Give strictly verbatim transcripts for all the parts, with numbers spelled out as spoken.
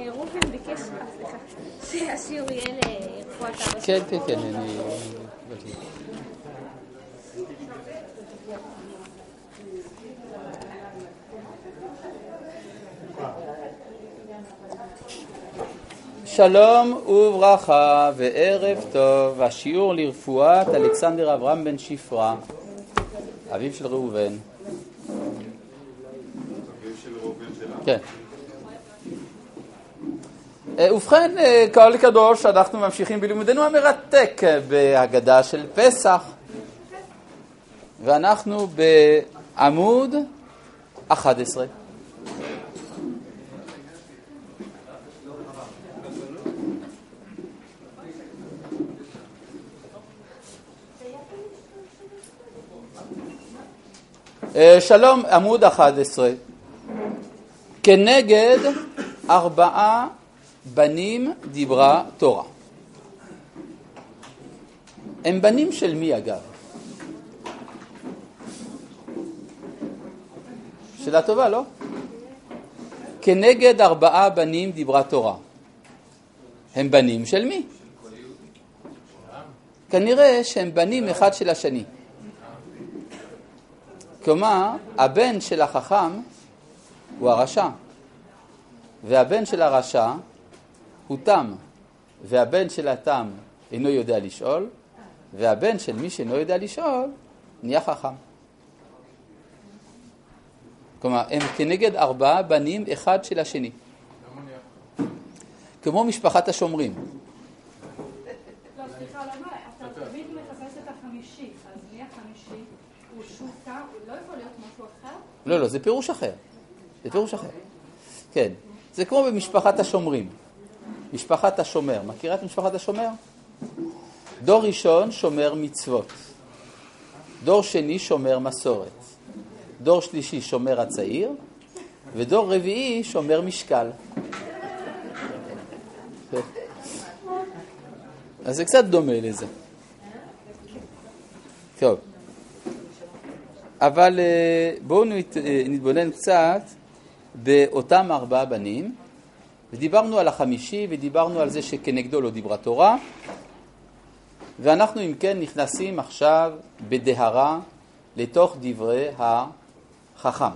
רופן ביקש, סליחה, שהשיעור יהיה לרפואת אבא. כן, כן, כן, אני... שלום וברכה וערב טוב. השיעור לרפואת אלכסנדר אברהם בן שפרה, אביו של ראובן. אביו של ראובן שלנו? כן. ובכן, קהל קדוש, אנחנו ממשיכים בלימודנו המרתק בהגדה של פסח, ואנחנו בעמוד אחת עשרה. שלום, עמוד אחת עשרה. כנגד ארבעה בנים דיברה תורה. הם בנים של מי אגב? שאלה טובה, לא? כנגד ארבעה בנים דיברה תורה. הם בנים של מי? כנראה שהם בנים אחד של השני. כלומר, הבן של החכם הוא הרשע, והבן של הרשע הוא תם, והבן של התם אינו יודע לשאול, והבן של מי שאינו יודע לשאול נהיה חכם. כלומר, הם כנגד ארבעה בנים אחד של השני. כמו משפחת השומרים. לא, סליחה, למה? אתה תמיד מחפש את החמישי, אז מי החמישי? הוא שותא, הוא לא יכול להיות משהו אחר? לא, לא, זה פירוש אחר. זה פירוש אחר. כן, זה כמו במשפחת השומרים. משפחת השומר. מכירה את משפחת השומר? דור ראשון שומר מצוות. דור שני שומר מסורת. דור שלישי שומר הצעיר. ודור רביעי שומר משקל. אז זה קצת דומה לזה. טוב. אבל בואו נתבונן קצת באותם ארבעה בנים, ודיברנו על החמישי, ודיברנו על זה שכנגדו לא דיברה תורה, ואנחנו אם כן נכנסים עכשיו בדהרה לתוך דברי החכם.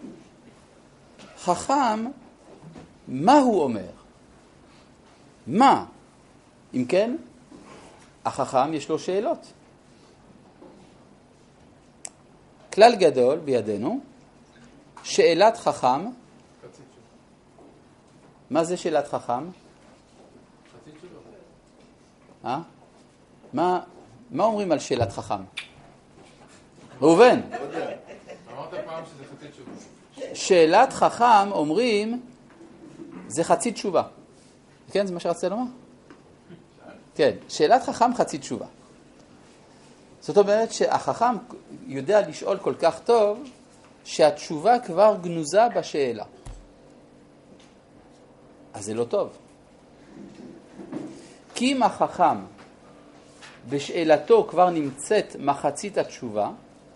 חכם, מה הוא אומר? מה? אם כן, החכם יש לו שאלות. כלל גדול בידינו, שאלת חכם. מה זה שאלת חכם? אה? מה, מה אומרים על שאלת חכם? ראובן. אמרת פעם שזה חצי תשובה. שאלת חכם אומרים זה חצי תשובה. כן, זה מה שרצית לומר? כן, שאלת חכם חצי תשובה. זאת אומרת שהחכם יודע לשאול כל כך טוב שהתשובה כבר גנוזה בשאלה. אז זה לא טוב. כי אם החכם בשאלתו כבר נמצאת מחצית התשובה,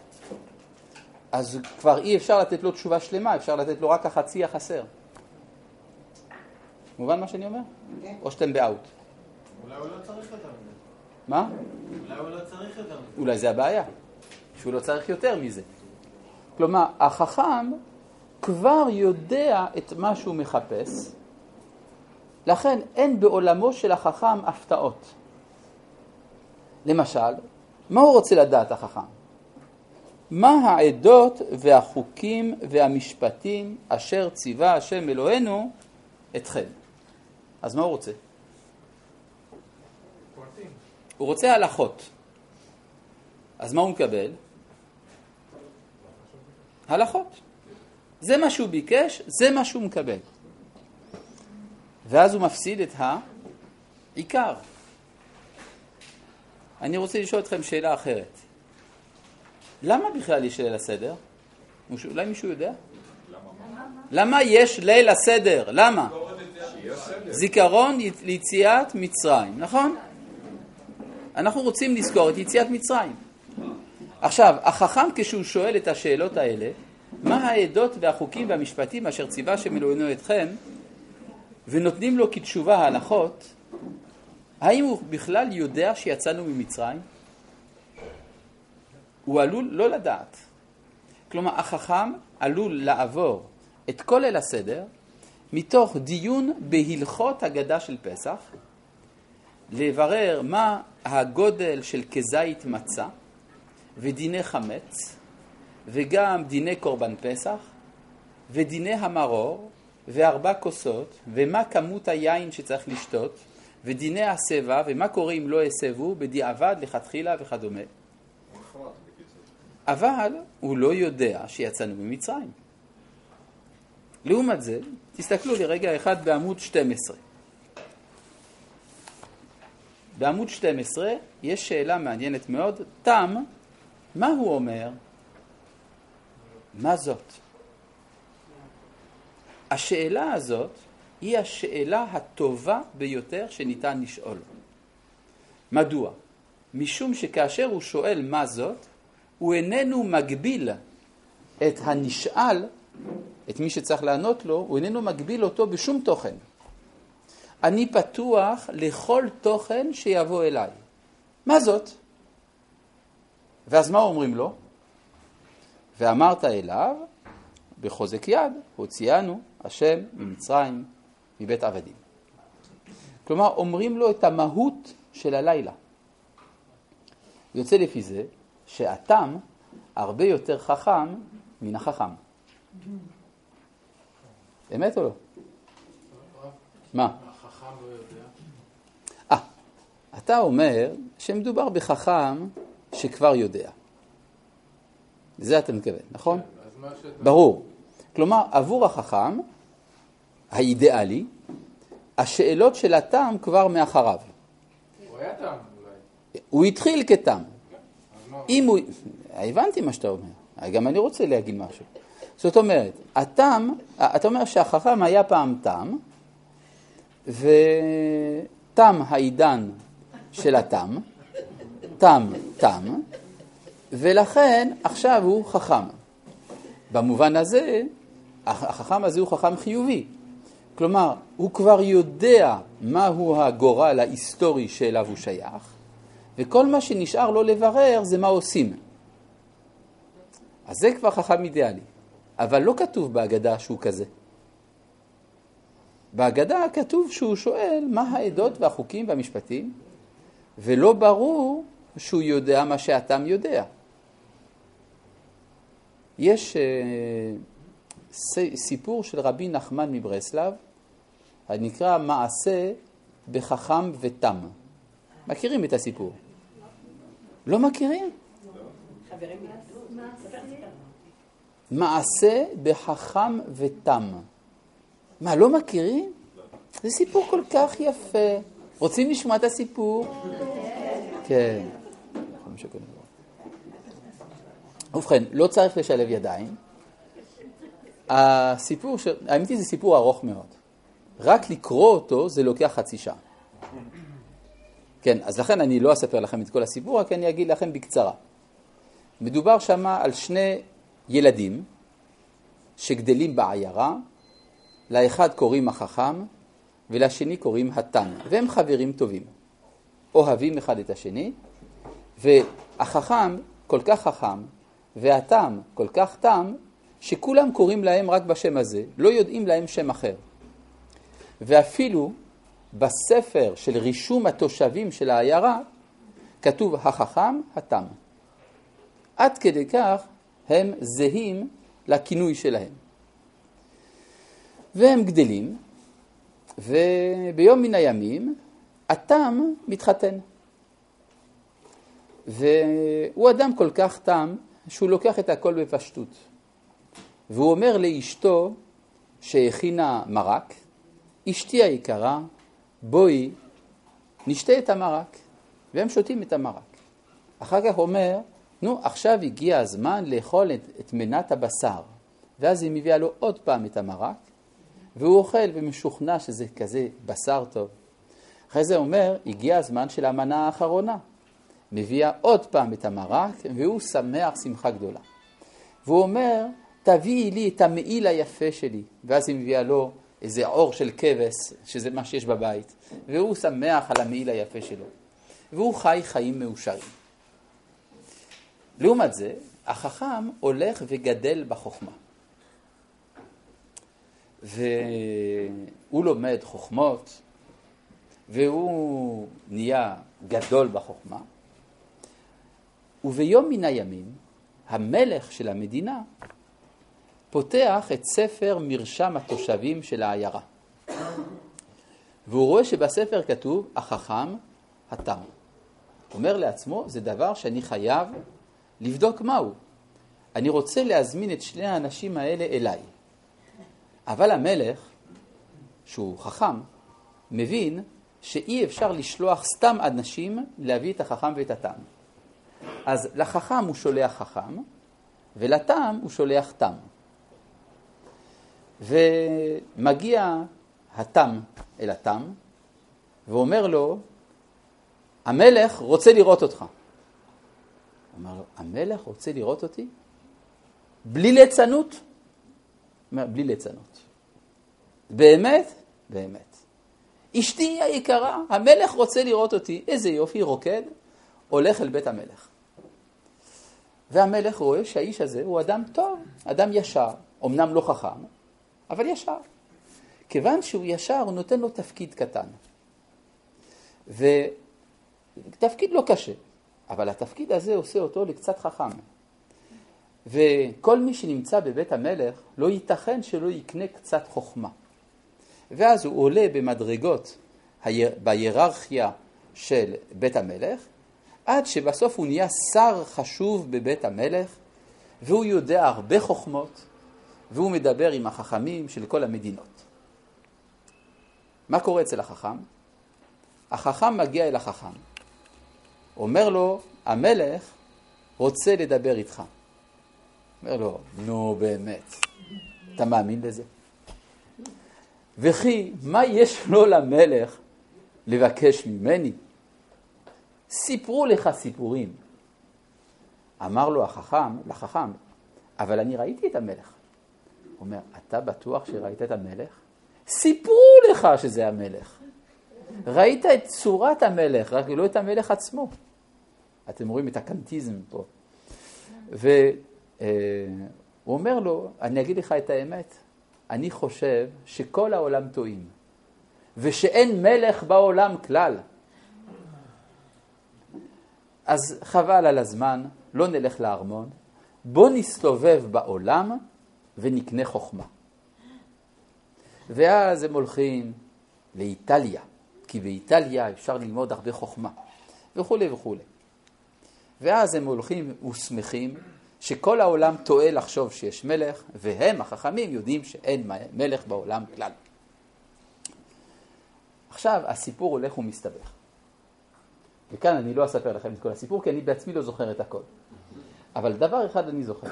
אז כבר אי אפשר לתת לו תשובה שלמה, אפשר לתת לו רק החצי החסר. מובן מה שאני אומר? כן. או שאתם באוט? אולי הוא לא צריך יותר מזה. מה? אולי הוא לא צריך יותר מזה. אולי זה הבעיה, שהוא לא צריך יותר מזה. כלומר, החכם כבר יודע את מה שהוא מחפש, לכן אין בעולמו של החכם הפתעות. למשל, מה הוא רוצה לדעת החכם? מה העדות והחוקים והמשפטים אשר ציווה השם אלוהינו אתכם? אז מה הוא רוצה? פרטים. הוא רוצה הלכות. אז מה הוא מקבל? הלכות. זה מה שהוא ביקש, זה מה שהוא מקבל. ואז הוא מפסיד את העיקר. אני רוצה לשאול אתכם שאלה אחרת. למה בכלל יש ליל הסדר? אולי מישהו יודע? למה יש ליל הסדר? למה? זיכרון ליציאת מצרים, נכון? אנחנו רוצים לזכור את יציאת מצרים. עכשיו, החכם כשהוא שואל את השאלות האלה, מה העדות והחוקים והמשפטים אשר ציווה השם אלוהינו אתכם? ונותנים לו כתשובה ההלכות, האם הוא בכלל יודע שיצאנו ממצרים? הוא עלול לא לדעת. כלומר, החכם עלול לעבור את כל ליל הסדר מתוך דיון בהלכות הגדה של פסח, לברר מה הגודל של כזית מצה ודיני חמץ וגם דיני קורבן פסח ודיני המרור וארבע כוסות ומה כמות היין שצריך לשתות ודיני הסבע ומה קורה אם לא הסבו בדיעבד לכתחילה וכדומה. אבל הוא לא יודע שיצאנו ממצרים. לעומת זה, תסתכלו לרגע אחד בעמוד שתים עשרה. בעמוד שתים עשרה יש שאלה מעניינת מאוד. תם, מה הוא אומר? מה זאת? השאלה הזאת היא השאלה הטובה ביותר שניתן לשאול. מדוע? משום שכאשר הוא שואל מה זאת, הוא איננו מגביל את הנשאל, את מי שצריך לענות לו, הוא איננו מגביל אותו בשום תוכן. אני פתוח לכל תוכן שיבוא אליי. מה זאת? ואז מה אומרים לו? ואמרת אליו, בחוזק יד, הוציאנו השם ממצרים, מבית עבדים. כלומר, אומרים לו את המהות של הלילה. יוצא לפי זה, שהתם הרבה יותר חכם מן החכם. אמת או לא? מה? החכם לא יודע. אה, אתה אומר שמדובר בחכם שכבר יודע. זה אתה מתכוון, נכון? אז מה שאתה... ברור. כלומר, עבור החכם, האידיאלי, השאלות של התם כבר מאחריו. הוא היה תם אולי. הוא התחיל כתם. אז מה? אם הוא... הבנתי מה שאתה אומר. גם אני רוצה להגיד משהו. זאת אומרת, התם, אתה אומר שהחכם היה פעם תם, ותם העידן של התם, תם, תם, ולכן עכשיו הוא חכם. במובן הזה, החכם הזה הוא חכם חיובי. כלומר, הוא כבר יודע מהו הגורל ההיסטורי שאליו הוא שייך, וכל מה שנשאר לו לברר זה מה עושים. אז זה כבר חכם אידיאלי. אבל לא כתוב בהגדה שהוא כזה. בהגדה כתוב שהוא שואל מה העדות והחוקים והמשפטים, ולא ברור שהוא יודע מה שהתם יודע. יש uh, סיפור של רבי נחמן מברסלב, הנקרא מעשה בחכם ותם. מכירים את הסיפור? לא מכירים? חברים, מעשה בחכם ותם. מה, לא מכירים? זה סיפור כל כך יפה. רוצים לשמוע את הסיפור? כן. ובכן, לא צריך לשלב ידיים. הסיפור, ש... האמיתי זה סיפור ארוך מאוד. רק לקרוא אותו זה לוקח חצי שעה. כן, אז לכן אני לא אספר לכם את כל הסיפור, רק אני אגיד לכם בקצרה. מדובר שמה על שני ילדים שגדלים בעיירה, לאחד קוראים החכם ולשני קוראים התם, והם חברים טובים. אוהבים אחד את השני, והחכם כל כך חכם והתם כל כך תם, שכולם קוראים להם רק בשם הזה, לא יודעים להם שם אחר. ואפילו בספר של רישום התושבים של העיירה, כתוב החכם, התם. עד כדי כך הם זהים לכינוי שלהם. והם גדלים, וביום מן הימים, התם מתחתן. והוא אדם כל כך תם, שהוא לוקח את הכל בפשטות. והוא אומר לאשתו שהכינה מרק, אשתי היקרה, בואי נשתה את המרק. והם שותים את המרק. אחר כך אומר, נו, עכשיו הגיע הזמן לאכול את, את מנת הבשר. ואז היא מביאה לו עוד פעם את המרק, והוא אוכל ומשוכנע שזה כזה בשר טוב. אחרי זה אומר, הגיע הזמן של המנה האחרונה. מביאה עוד פעם את המרק, והוא שמח שמחה גדולה. והוא אומר, תביאי לי את המעיל היפה שלי. ואז היא מביאה לו איזה אור של כבש, שזה מה שיש בבית, והוא שמח על המעיל היפה שלו, והוא חי חיים מאושרים. לעומת זה, החכם הולך וגדל בחוכמה. והוא לומד חוכמות, והוא נהיה גדול בחוכמה, וביום מן הימים, המלך של המדינה פותח את ספר מרשם התושבים של העיירה. והוא רואה שבספר כתוב, החכם התם. אומר לעצמו, זה דבר שאני חייב לבדוק מהו. אני רוצה להזמין את שני האנשים האלה אליי. אבל המלך, שהוא חכם, מבין שאי אפשר לשלוח סתם אנשים להביא את החכם ואת התם. אז לחכם הוא שולח חכם, ולתם הוא שולח תם. ומגיע התם אל התם, ואומר לו, המלך רוצה לראות אותך. הוא אומר לו, המלך רוצה לראות אותי? בלי ליצנות? אומר, בלי ליצנות. באמת? באמת. אשתי היקרה, המלך רוצה לראות אותי. איזה יופי, רוקד, הולך אל בית המלך. והמלך רואה שהאיש הזה הוא אדם טוב, אדם ישר, אמנם לא חכם, אבל ישר. כיוון שהוא ישר, הוא נותן לו תפקיד קטן. ותפקיד לא קשה, אבל התפקיד הזה עושה אותו לקצת חכם. וכל מי שנמצא בבית המלך, לא ייתכן שלא יקנה קצת חוכמה. ואז הוא עולה במדרגות בהיררכיה של בית המלך, עד שבסוף הוא נהיה שר חשוב בבית המלך, והוא יודע הרבה חוכמות, והוא מדבר עם החכמים של כל המדינות. מה קורה אצל החכם? החכם מגיע אל החכם. אומר לו, המלך רוצה לדבר איתך. אומר לו, נו באמת, אתה מאמין לזה? וכי, מה יש לו למלך לבקש ממני? סיפרו לך סיפורים. אמר לו החכם, לחכם, אבל אני ראיתי את המלך. הוא אומר, אתה בטוח שראית את המלך? סיפרו לך שזה המלך. ראית את צורת המלך, רק לא את המלך עצמו. אתם רואים את הקנטיזם פה. והוא אומר לו, אני אגיד לך את האמת, אני חושב שכל העולם טועים, ושאין מלך בעולם כלל. אז חבל על הזמן, לא נלך לארמון, בוא נסתובב בעולם ונקנה חוכמה. ואז הם הולכים לאיטליה, כי באיטליה אפשר ללמוד הרבה חוכמה, וכו' וכו'. ואז הם הולכים ושמחים שכל העולם טועה לחשוב שיש מלך, והם החכמים יודעים שאין מלך בעולם כלל. עכשיו הסיפור הולך ומסתבך. וכאן אני לא אספר לכם את כל הסיפור, כי אני בעצמי לא זוכר את הכל. אבל דבר אחד אני זוכר,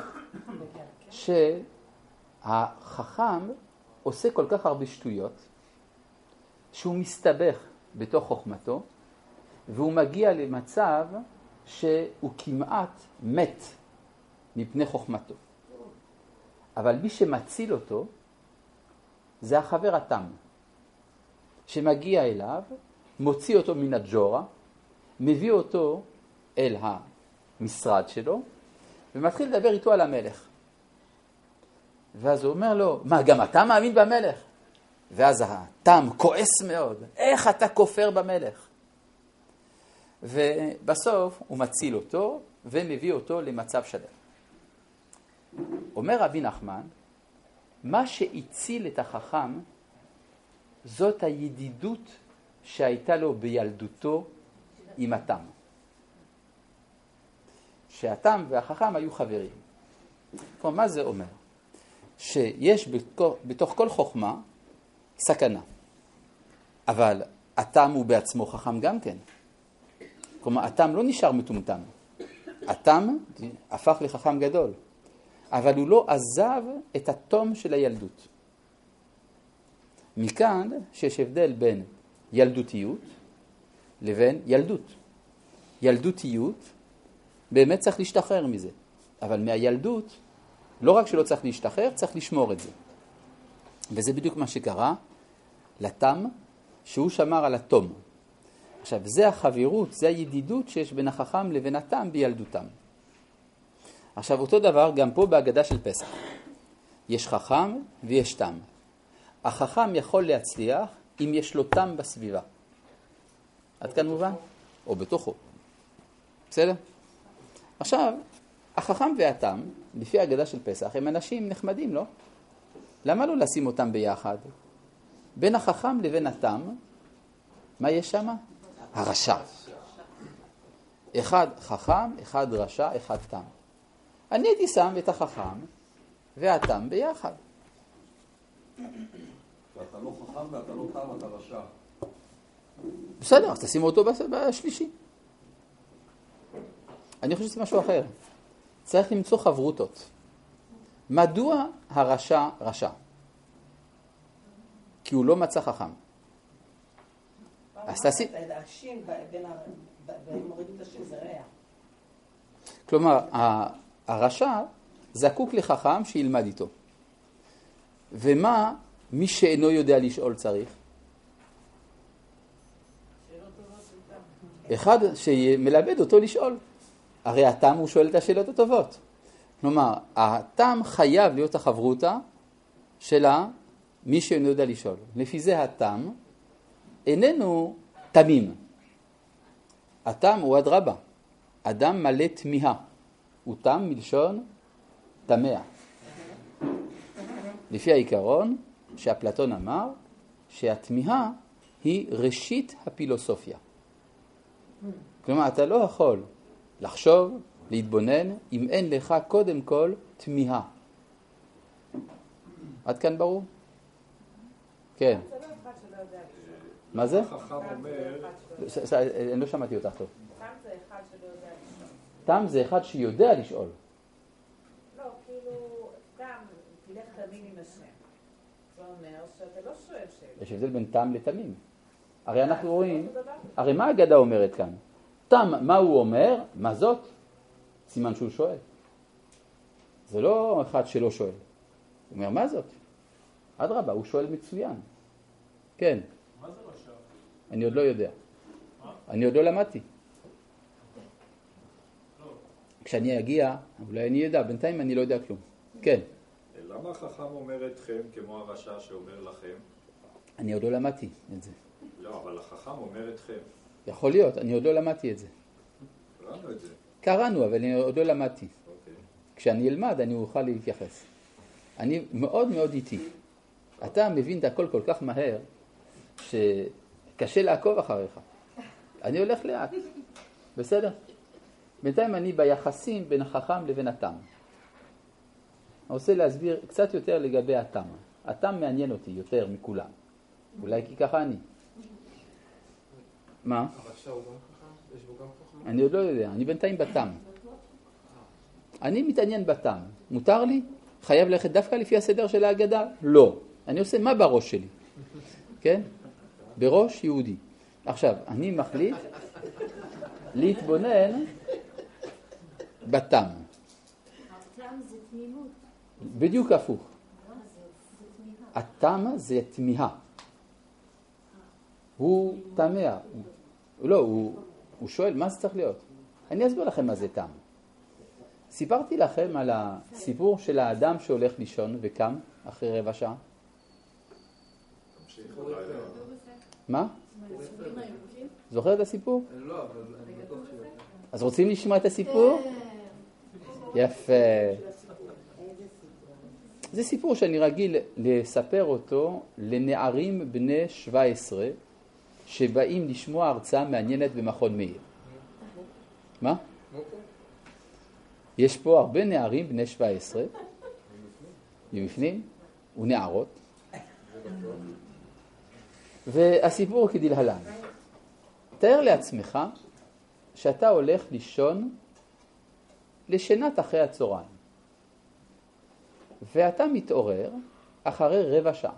שהחכם עושה כל כך הרבה שטויות, שהוא מסתבך בתוך חוכמתו, והוא מגיע למצב שהוא כמעט מת מפני חוכמתו. אבל מי שמציל אותו, זה החבר התם, שמגיע אליו, מוציא אותו מן הג'ורה, מביא אותו אל המשרד שלו, ומתחיל לדבר איתו על המלך. ואז הוא אומר לו, מה, גם אתה מאמין במלך? ואז התם כועס מאוד, איך אתה כופר במלך? ובסוף הוא מציל אותו, ומביא אותו למצב שלם. אומר רבי נחמן, מה שהציל את החכם, זאת הידידות שהייתה לו בילדותו עם התם. שהתם והחכם היו חברים. כלומר, מה זה אומר? שיש בתוך כל חוכמה סכנה. אבל התם הוא בעצמו חכם גם כן. כלומר, התם לא נשאר מטומטם. התם הפך לחכם גדול. אבל הוא לא עזב את התום של הילדות. מכאן שיש הבדל בין ילדותיות לבין ילדות. ילדותיות, באמת צריך להשתחרר מזה. אבל מהילדות, לא רק שלא צריך להשתחרר, צריך לשמור את זה. וזה בדיוק מה שקרה לתם, שהוא שמר על התום. עכשיו, זה החברות, זה הידידות שיש בין החכם לבין התם בילדותם. עכשיו, אותו דבר גם פה בהגדה של פסח. יש חכם ויש תם. החכם יכול להצליח אם יש לו תם בסביבה. עד כאן מובן? או בתוכו. בסדר? עכשיו, החכם והתם, לפי ההגדה של פסח, הם אנשים נחמדים, לא? למה לא לשים אותם ביחד? בין החכם לבין התם, מה יש שם? הרשע. אחד חכם, אחד רשע, אחד תם. אני הייתי שם את החכם והתם ביחד. ואתה לא חכם ואתה לא תם, אתה רשע. בסדר, אז תשימו אותו בשלישי. אני חושב שזה משהו אחר. צריך למצוא חברותות. מדוע הרשע רשע? כי הוא לא מצא חכם. אז תשים... השין, מורידים את השין, זה רע. כלומר, הרשע זקוק לחכם שילמד איתו. ומה מי שאינו יודע לשאול צריך? אחד שמלמד אותו לשאול. הרי התם הוא שואל את השאלות הטובות. כלומר, התם חייב להיות החברותה של מי שאינו יודע לשאול. לפי זה התם איננו תמים. התם הוא אדרבה. אדם מלא תמיהה. הוא תם מלשון תמיה. לפי העיקרון שאפלטון אמר שהתמיהה היא ראשית הפילוסופיה. כלומר, אתה לא יכול לחשוב, להתבונן, אם אין לך קודם כל תמיהה. עד כאן ברור? כן. מה זה? חכם אומר... אני לא שמעתי אותך טוב. תם זה אחד שלא יודע לשאול. תם זה אחד שיודע לשאול. לא, כאילו, תם, תלך תמים עם השם. זה אומר שאתה לא שואל שאלה. יש הבדל בין תם לתמים. הרי אנחנו רואים, הרי מה ההגדה אומרת כאן? תם, מה הוא אומר? מה זאת? סימן שהוא שואל. זה לא אחד שלא שואל. הוא אומר, מה זאת? אדרבה, הוא שואל מצוין. כן. מה זה רשע? אני עוד לא יודע. אני עוד לא למדתי. כשאני אגיע, אולי אני יודע, בינתיים אני לא יודע כלום. כן. למה החכם אומר אתכם כמו הרשע שאומר לכם? אני עוד לא למדתי את זה. לא, אבל החכם אומר אתכם. יכול להיות, אני עוד לא למדתי את זה. קראנו את זה. קראנו, אבל אני עוד לא למדתי. אוקיי. כשאני אלמד, אני אוכל להתייחס. אני מאוד מאוד איטי. אתה מבין את הכל כל כך מהר, שקשה לעקוב אחריך. אני הולך לאט. בסדר? בינתיים אני ביחסים בין החכם לבין התם. אני רוצה להסביר קצת יותר לגבי התם. התם מעניין אותי יותר מכולם. אולי כי ככה אני. מה? הרשע הוא גם חכם? יש בו גם חכם? אני עוד לא יודע. אני בינתיים בתם. אני מתעניין בתם. מותר לי? חייב ללכת דווקא לפי הסדר של ההגדה? לא. אני עושה מה בראש שלי? כן? בראש יהודי. עכשיו, אני מחליט להתבונן בתם. התם זה תמימות. בדיוק הפוך. מה זה? זה תמיהה. התם זה תמיהה. הוא תמה. לא, הוא, הוא שואל, מה זה צריך להיות? אני אסביר לכם מה זה תם. סיפרתי לכם על הסיפור של האדם שהולך לישון וקם אחרי רבע שעה. מה? זוכר את הסיפור? לא, אבל אני בטוח שיותר. אז רוצים לשמוע את הסיפור? יפה. זה סיפור שאני רגיל לספר אותו לנערים בני שבע עשרה שבאים לשמוע הרצאה מעניינת במכון מאיר. מה? יש פה הרבה נערים בני שבע עשרה מבפנים ונערות. והסיפור כדלהלן. תאר לעצמך שאתה הולך לישון לשנת אחרי הצהריים. ואתה מתעורר אחרי רבע שעה.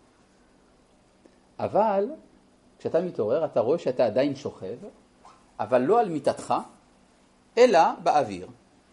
אבל כשאתה מתעורר אתה רואה שאתה עדיין שוכב, אבל לא על מיטתך, אלא באוויר.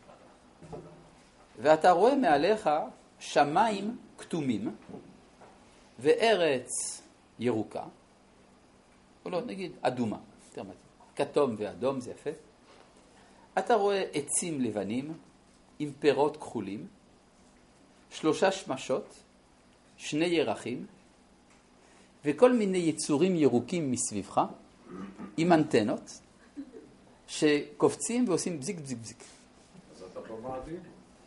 ואתה רואה מעליך שמיים כתומים, וארץ ירוקה, או לא, נגיד אדומה, כתום ואדום, זה יפה. אתה רואה עצים לבנים עם פירות כחולים, שלושה שמשות, שני ירחים, וכל מיני יצורים ירוקים מסביבך, עם אנטנות, שקופצים ועושים בזיק בזיק בזיק. אז אתה לא מעדיף?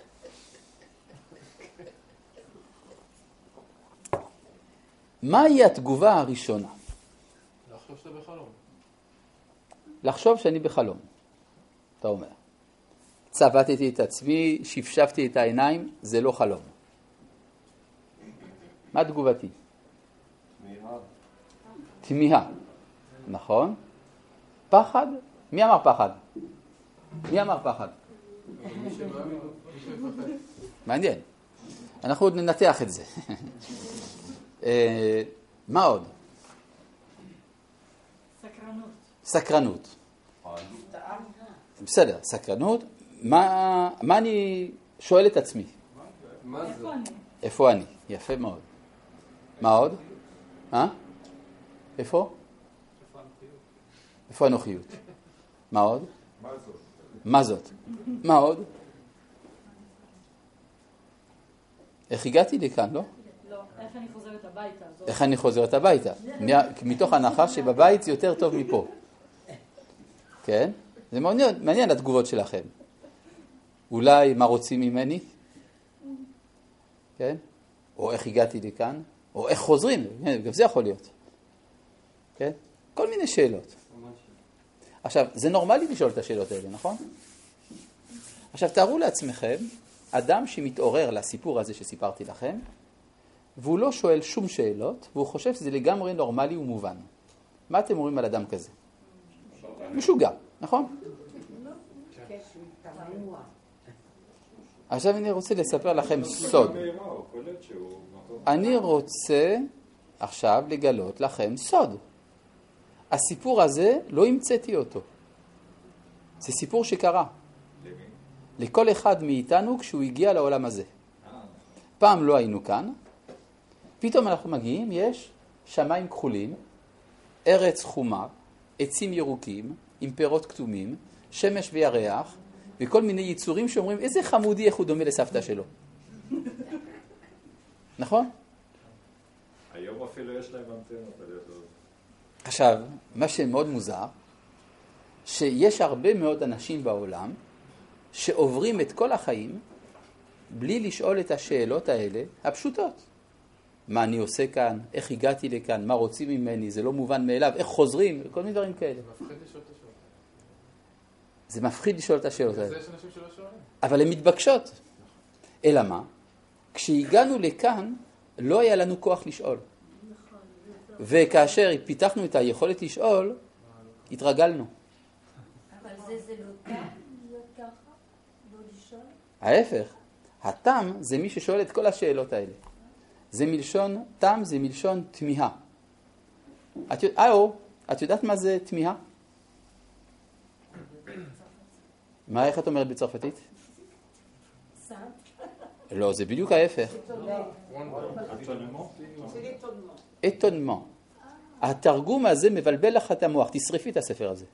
מהי התגובה הראשונה? לחשוב שאתה בחלום. לחשוב שאני בחלום, אתה אומר. צבטתי את עצמי, שפשפתי את העיניים, זה לא חלום. מה תגובתי? תמיהה. תמיהה, נכון? פחד? מי אמר פחד? מי אמר פחד? מי שמאמין, מי שמפחד. מעניין. אנחנו עוד ננתח את זה. אה, מה עוד? סקרנות. סקרנות. בסדר, סקרנות. מה, מה אני שואל את עצמי? מה זה? איפה אני? איפה אני? יפה מאוד. מה עוד? אה? איפה? איפה הנוחיות? מה עוד? מה זאת? מה זאת? מה עוד? איך הגעתי לכאן, לא? לא, איך אני חוזרת הביתה? זאת- איך אני חוזרת הביתה? מתוך הנחה שבבית זה יותר טוב מפה. כן? זה מעניין, מעניין התגובות שלכם. אולי מה רוצים ממני? כן? או איך הגעתי לכאן? או איך חוזרים? גם זה יכול להיות. כן? כל מיני שאלות. עכשיו, זה נורמלי לשאול את השאלות האלה, נכון? עכשיו, תארו לעצמכם, אדם שמתעורר לסיפור הזה שסיפרתי לכם, והוא לא שואל שום שאלות, והוא חושב שזה לגמרי נורמלי ומובן. מה אתם אומרים על אדם כזה? משוגע, נכון? עכשיו אני רוצה לספר לכם סוד. הוא קולט שהוא מקום. אני רוצה עכשיו לגלות לכם סוד. הסיפור הזה לא המצאתי אותו. זה סיפור שקרה. למי? לכל אחד מאיתנו כשהוא הגיע לעולם הזה. פעם לא היינו כאן, פתאום אנחנו מגיעים, יש שמיים כחולים, ארץ חומה, עצים ירוקים עם פירות כתומים, שמש וירח, וכל מיני יצורים שאומרים, איזה חמודי, איך הוא דומה לסבתא שלו. נכון? היום אפילו יש להם אנטנות על ידו. עכשיו, מה שמאוד מוזר, שיש הרבה מאוד אנשים בעולם שעוברים את כל החיים בלי לשאול את השאלות האלה הפשוטות. מה אני עושה כאן? איך הגעתי לכאן? מה רוצים ממני? זה לא מובן מאליו. איך חוזרים? כל מיני דברים כאלה. מפחיד לשאול את השאלות. זה מפחיד לשאול את השאלות זה האלה. יש אנשים שלא שואלים. אבל הן מתבקשות. אלא מה? כשהגענו לכאן, לא היה לנו כוח לשאול. וכאשר פיתחנו את היכולת לשאול, התרגלנו. אבל זה זה לא טעם להיות ככה? לא לשאול? ההפך, התם זה מי ששואל את כל השאלות האלה. זה מלשון, תם זה מלשון תמיהה. את, איו, את יודעת מה זה תמיהה? מה, איך את אומרת בצרפתית? לא, זה בדיוק ההפך. אתונמנט. התרגום הזה מבלבל לך את המוח. תשרפי את הספר הזה.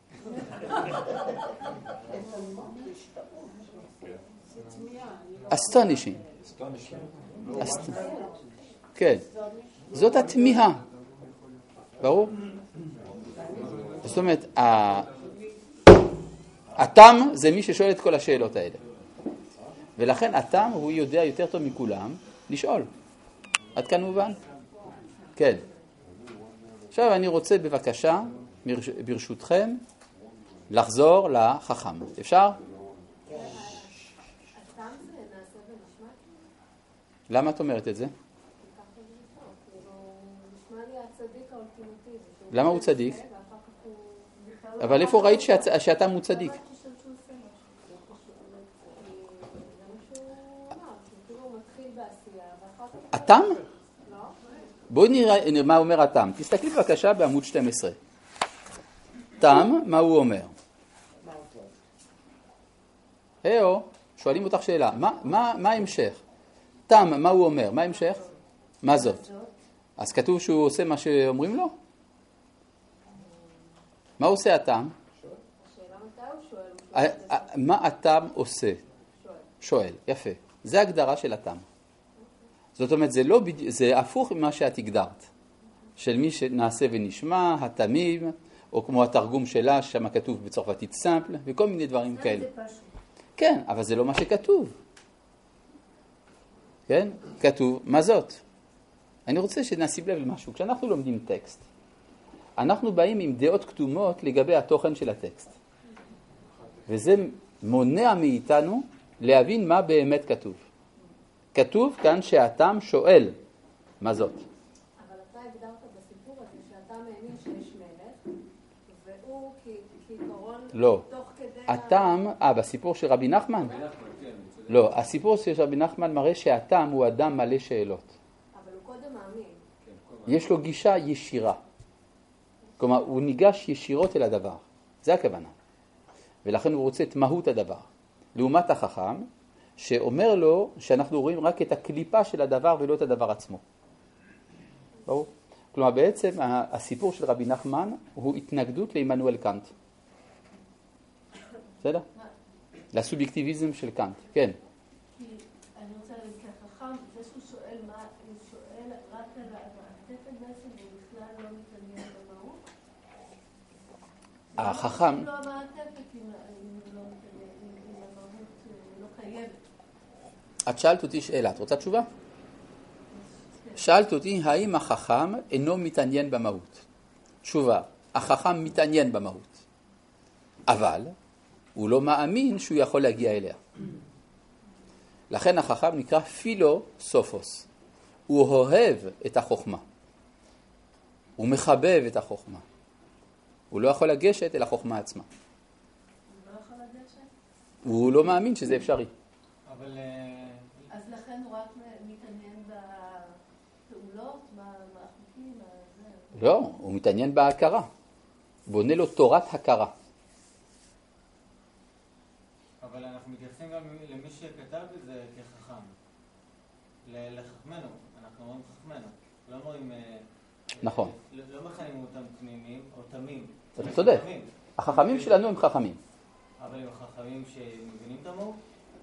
אסטונישינג. כן. זאת התמיהה. ברור? זאת אומרת, התם זה מי ששואל את כל השאלות האלה. ולכן התם הוא יודע יותר טוב מכולם לשאול. עד כאן מובן? כן. עכשיו אני רוצה בבקשה, ברשותכם, לחזור לחכם. אפשר? למה את אומרת את זה? למה הוא צדיק? אבל איפה ראית שהתם הוא צדיק? התם? בואי נראה מה אומר התם. תסתכלי בבקשה בעמוד שתים עשרה. תם, מה הוא אומר? היו, שואלים אותך שאלה. מה, מה, מה ההמשך? תם, מה הוא אומר? מה ההמשך? מה זאת? אז כתוב שהוא עושה מה שאומרים לו? מה עושה הטעם? השאלה מתי הוא שואל? מה הטעם עושה? שואל, יפה. זה הגדרה של הטעם. זאת אומרת, זה, לא, זה הפוך ממה שאת הגדרת. של מי שנעשה ונשמע, התמים, או כמו התרגום שלה, שם כתוב בצרפתית סמפל, וכל מיני דברים כאלה. זה פשוט. כן, אבל זה לא מה שכתוב. כן? כתוב, מה זאת? אני רוצה שנשים לב למשהו. כשאנחנו לומדים טקסט, אנחנו באים עם דעות כתומות לגבי התוכן של הטקסט. וזה מונע מאיתנו להבין מה באמת כתוב. כתוב כאן שהטעם שואל, מה זאת? אבל אתה הגדרת בסיפור הזה שאתה מאמין שיש מלך, והוא כעיקרון לא. תוך כדי... הטעם, אה, בסיפור של רבי נחמן? לא, הסיפור של רבי נחמן מראה שהטעם הוא אדם מלא שאלות. אבל הוא קודם מאמין. יש לו גישה ישירה. כלומר, הוא ניגש ישירות אל הדבר. זה הכוונה. ולכן הוא רוצה את מהות הדבר. לעומת החכם, שאומר לו שאנחנו רואים רק את הקליפה של הדבר ולא את הדבר עצמו. ברור? כלומר, בעצם הסיפור של רבי נחמן הוא התנגדות לעמנואל קאנט. בסדר? לסובייקטיביזם של קאנט. כן. כי אני רוצה להגיד כחכם, זה שהוא שואל מה, הוא שואל רק על המעטפת בעצם, ובכלל לא מתעניין במהות. החכם... לא המעטפת אם לא מתעניין, אם המהות לא קיימת. את שאלת אותי שאלה, את רוצה תשובה? שאלת אותי האם החכם אינו מתעניין במהות. תשובה, החכם מתעניין במהות. אבל הוא לא מאמין שהוא יכול להגיע אליה. לכן החכם נקרא פילוסופוס. הוא אוהב את החוכמה. הוא מחבב את החוכמה. הוא לא יכול לגשת אל החוכמה עצמה. הוא לא יכול לגשת? הוא לא מאמין שזה אפשרי. אבל... אז לכן הוא רק מתעניין בפעולות, בחוקים, זה... לא, הוא מתעניין בהכרה. בונה לו תורת הכרה. אבל אנחנו מתייחסים גם למי שכתב את זה כחכם. לחכמנו, אנחנו אומרים חכמנו. לא אומרים... נכון. לא מכנים אותם תמימים או תמים. אתה צודק. החכמים שלנו הם חכמים. אבל הם חכמים שמבינים את המהות?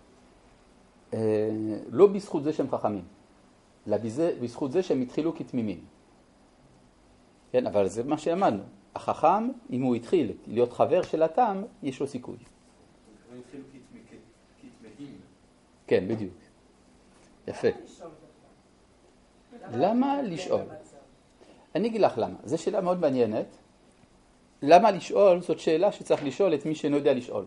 לא בזכות זה שהם חכמים. אלא בזכות זה שהם התחילו כתמימים. כן, אבל זה מה שלמדנו. החכם, אם הוא התחיל להיות חבר של הטעם, יש לו סיכוי. הם התחילו כתמהים. כן, בדיוק. יפה. למה לשאול? אני אגיד לך למה. זו שאלה מאוד מעניינת. למה לשאול? זאת שאלה שצריך לשאול את מי שאינו יודע לשאול.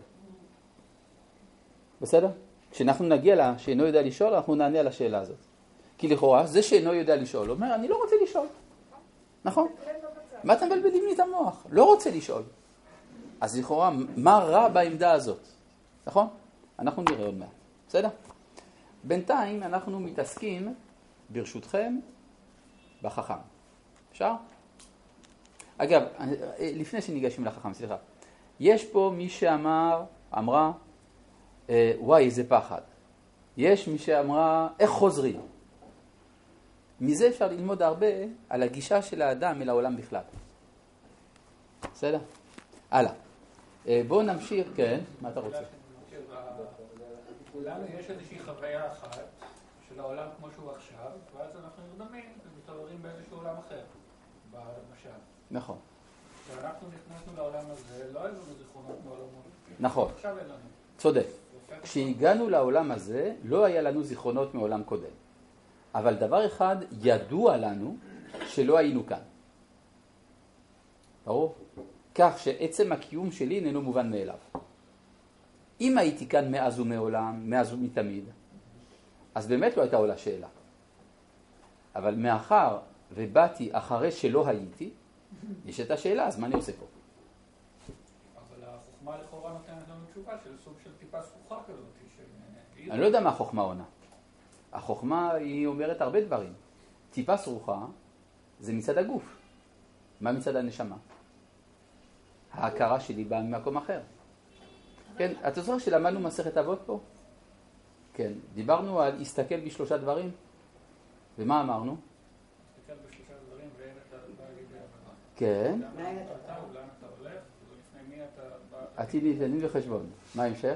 בסדר? כשאנחנו נגיע לה שאינו יודע לשאול, אנחנו נענה על השאלה הזאת. כי לכאורה, זה שאינו יודע לשאול, אומר, אני לא רוצה לשאול. נכון? מה אתם מבלבלים לי את המוח? לא רוצה לשאול. אז לכאורה, מה רע בעמדה הזאת? נכון? אנחנו נראה עוד מעט. בסדר? בינתיים אנחנו מתעסקים, ברשותכם, בחכם. אפשר? אגב, לפני שניגשים לחכם, סליחה. יש פה מי שאמר, אמרה, וואי, איזה פחד. יש מי שאמרה, איך חוזרים? מזה אפשר ללמוד הרבה על הגישה של האדם אל העולם בכלל. בסדר? הלאה. בואו נמשיך, כן, מה אתה רוצה? לכולנו יש איזושהי חוויה אחת של העולם כמו שהוא עכשיו, ואז אנחנו נרדמים ומתעוררים באיזשהו עולם אחר, במשל. נכון. כשאנחנו נכנסנו לעולם הזה, לא היו לנו זיכרונות מעולמות. נכון. עכשיו אין לנו. צודק. כשהגענו לעולם הזה, לא היה לנו זיכרונות מעולם קודם. אבל דבר אחד ידוע לנו שלא היינו כאן. ברור? כך שעצם הקיום שלי איננו מובן מאליו. אם הייתי כאן מאז ומעולם, מאז ומתמיד, אז באמת לא הייתה עולה שאלה. אבל מאחר ובאתי אחרי שלא הייתי, יש את השאלה, אז מה אני עושה פה? אבל החוכמה לכאורה נותנת לנו תשובה של סוג של טיפה סרוחה כזאת. של... אני לא יודע מה החוכמה עונה. החוכמה היא אומרת הרבה דברים. טיפה סרוחה זה מצד הגוף. מה מצד הנשמה? ההכרה שלי באה ממקום אחר. כן, אתה זוכר שלמדנו מסכת אבות פה? כן, דיברנו על להסתכל בשלושה דברים. ומה אמרנו? להסתכל בשלושה כן. לאן אתה הולך, ולפני מי אתה בא... עתיד להתעניין וחשבון. מה ההמשך?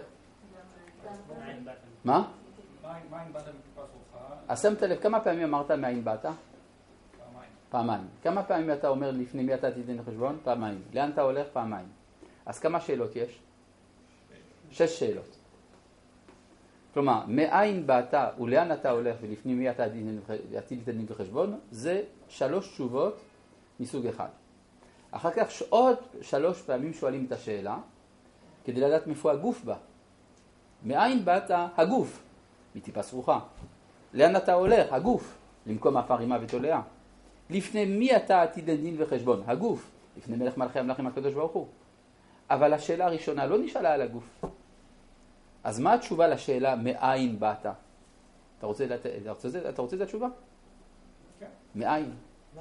מה? מאין באת מטיפס רוחך? אז שמת לב, כמה פעמים אמרת מאין באת? פעמיים. פעמיים. כמה פעמים אתה אומר לפני מי אתה תיתן לחשבון? פעמיים. לאן אתה הולך? פעמיים. אז כמה שאלות יש? שש שאלות. כלומר, מאין באת ולאן אתה הולך ולפני מי אתה עתיד להתעניין בחשבון, זה שלוש תשובות מסוג אחד. אחר כך עוד שלוש פעמים שואלים את השאלה, כדי לדעת מאיפה הגוף בא. מאין באת? הגוף, מטיפס רוחה. לאן אתה הולך? הגוף, למקום הפרימה ותולעה. לפני מי אתה עתיד דין וחשבון? הגוף, לפני מלך מלכי המלכים הקדוש ברוך הוא. אבל השאלה הראשונה לא נשאלה על הגוף. אז מה התשובה לשאלה מאין באת? אתה רוצה, אתה רוצה, אתה רוצה את התשובה? כן. מאין?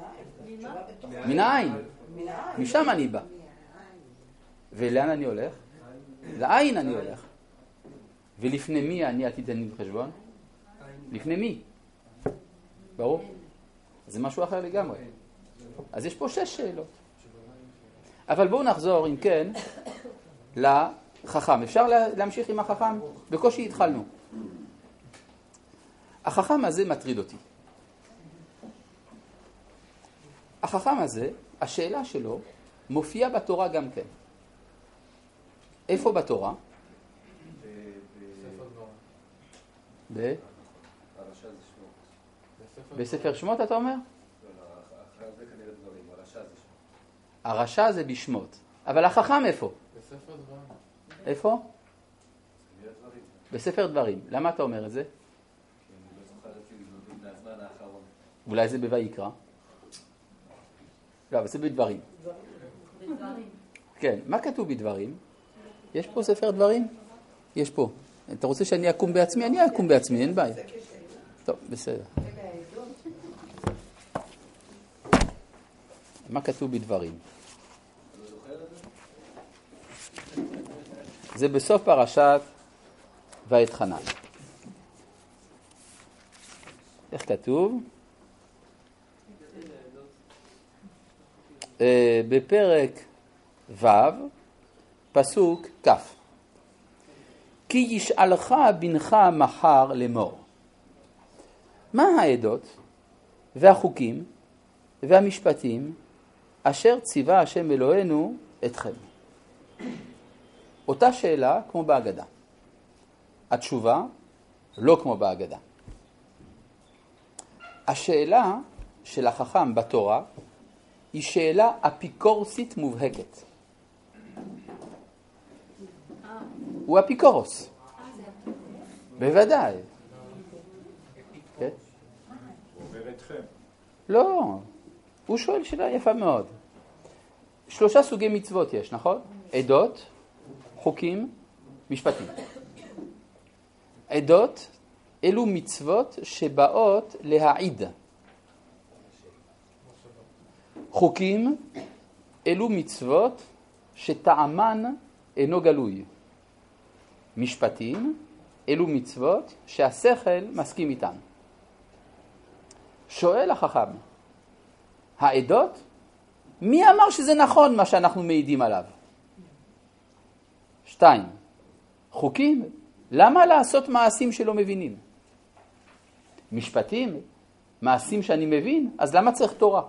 מנין? משם אני בא. ולאן אני הולך? לעין אני הולך. ולפני מי אני עתיד דין וחשבון? לפני מי? ברור? זה משהו אחר לגמרי. אז יש פה שש שאלות. אבל בואו נחזור, אם כן, לחכם. אפשר להמשיך עם החכם? בקושי התחלנו. החכם הזה מטריד אותי. החכם הזה, השאלה שלו, מופיעה בתורה גם כן. איפה בתורה? ב... בספר שמות אתה אומר? הרשע זה בשמות. אבל החכם איפה? בספר דברים. איפה? בספר דברים. למה אתה אומר את זה? אולי זה בויקרא. לא, אבל זה בדברים. כן, מה כתוב בדברים? יש פה ספר דברים? יש פה. אתה רוצה שאני אקום בעצמי? אני אקום בעצמי, אין בעיה. טוב, בסדר. מה כתוב בדברים? זה בסוף פרשת ואתחנן. איך כתוב? בפרק ו' פסוק כ'. כי ישאלך בנך מחר לאמור. מה העדות והחוקים והמשפטים אשר ציווה השם אלוהינו אתכם? אותה שאלה כמו בהגדה. התשובה לא כמו בהגדה. השאלה של החכם בתורה היא שאלה אפיקורסית מובהקת. הוא אפיקורוס. בוודאי. הוא אומר אתכם. לא, הוא שואל שאלה יפה מאוד. שלושה סוגי מצוות יש, נכון? עדות, חוקים, משפטים. עדות אלו מצוות שבאות להעיד. חוקים אלו מצוות שטעמן אינו גלוי. משפטים אלו מצוות שהשכל מסכים איתן. שואל החכם, העדות? מי אמר שזה נכון מה שאנחנו מעידים עליו? שתיים, חוקים? למה לעשות מעשים שלא מבינים? משפטים? מעשים שאני מבין? אז למה צריך תורה?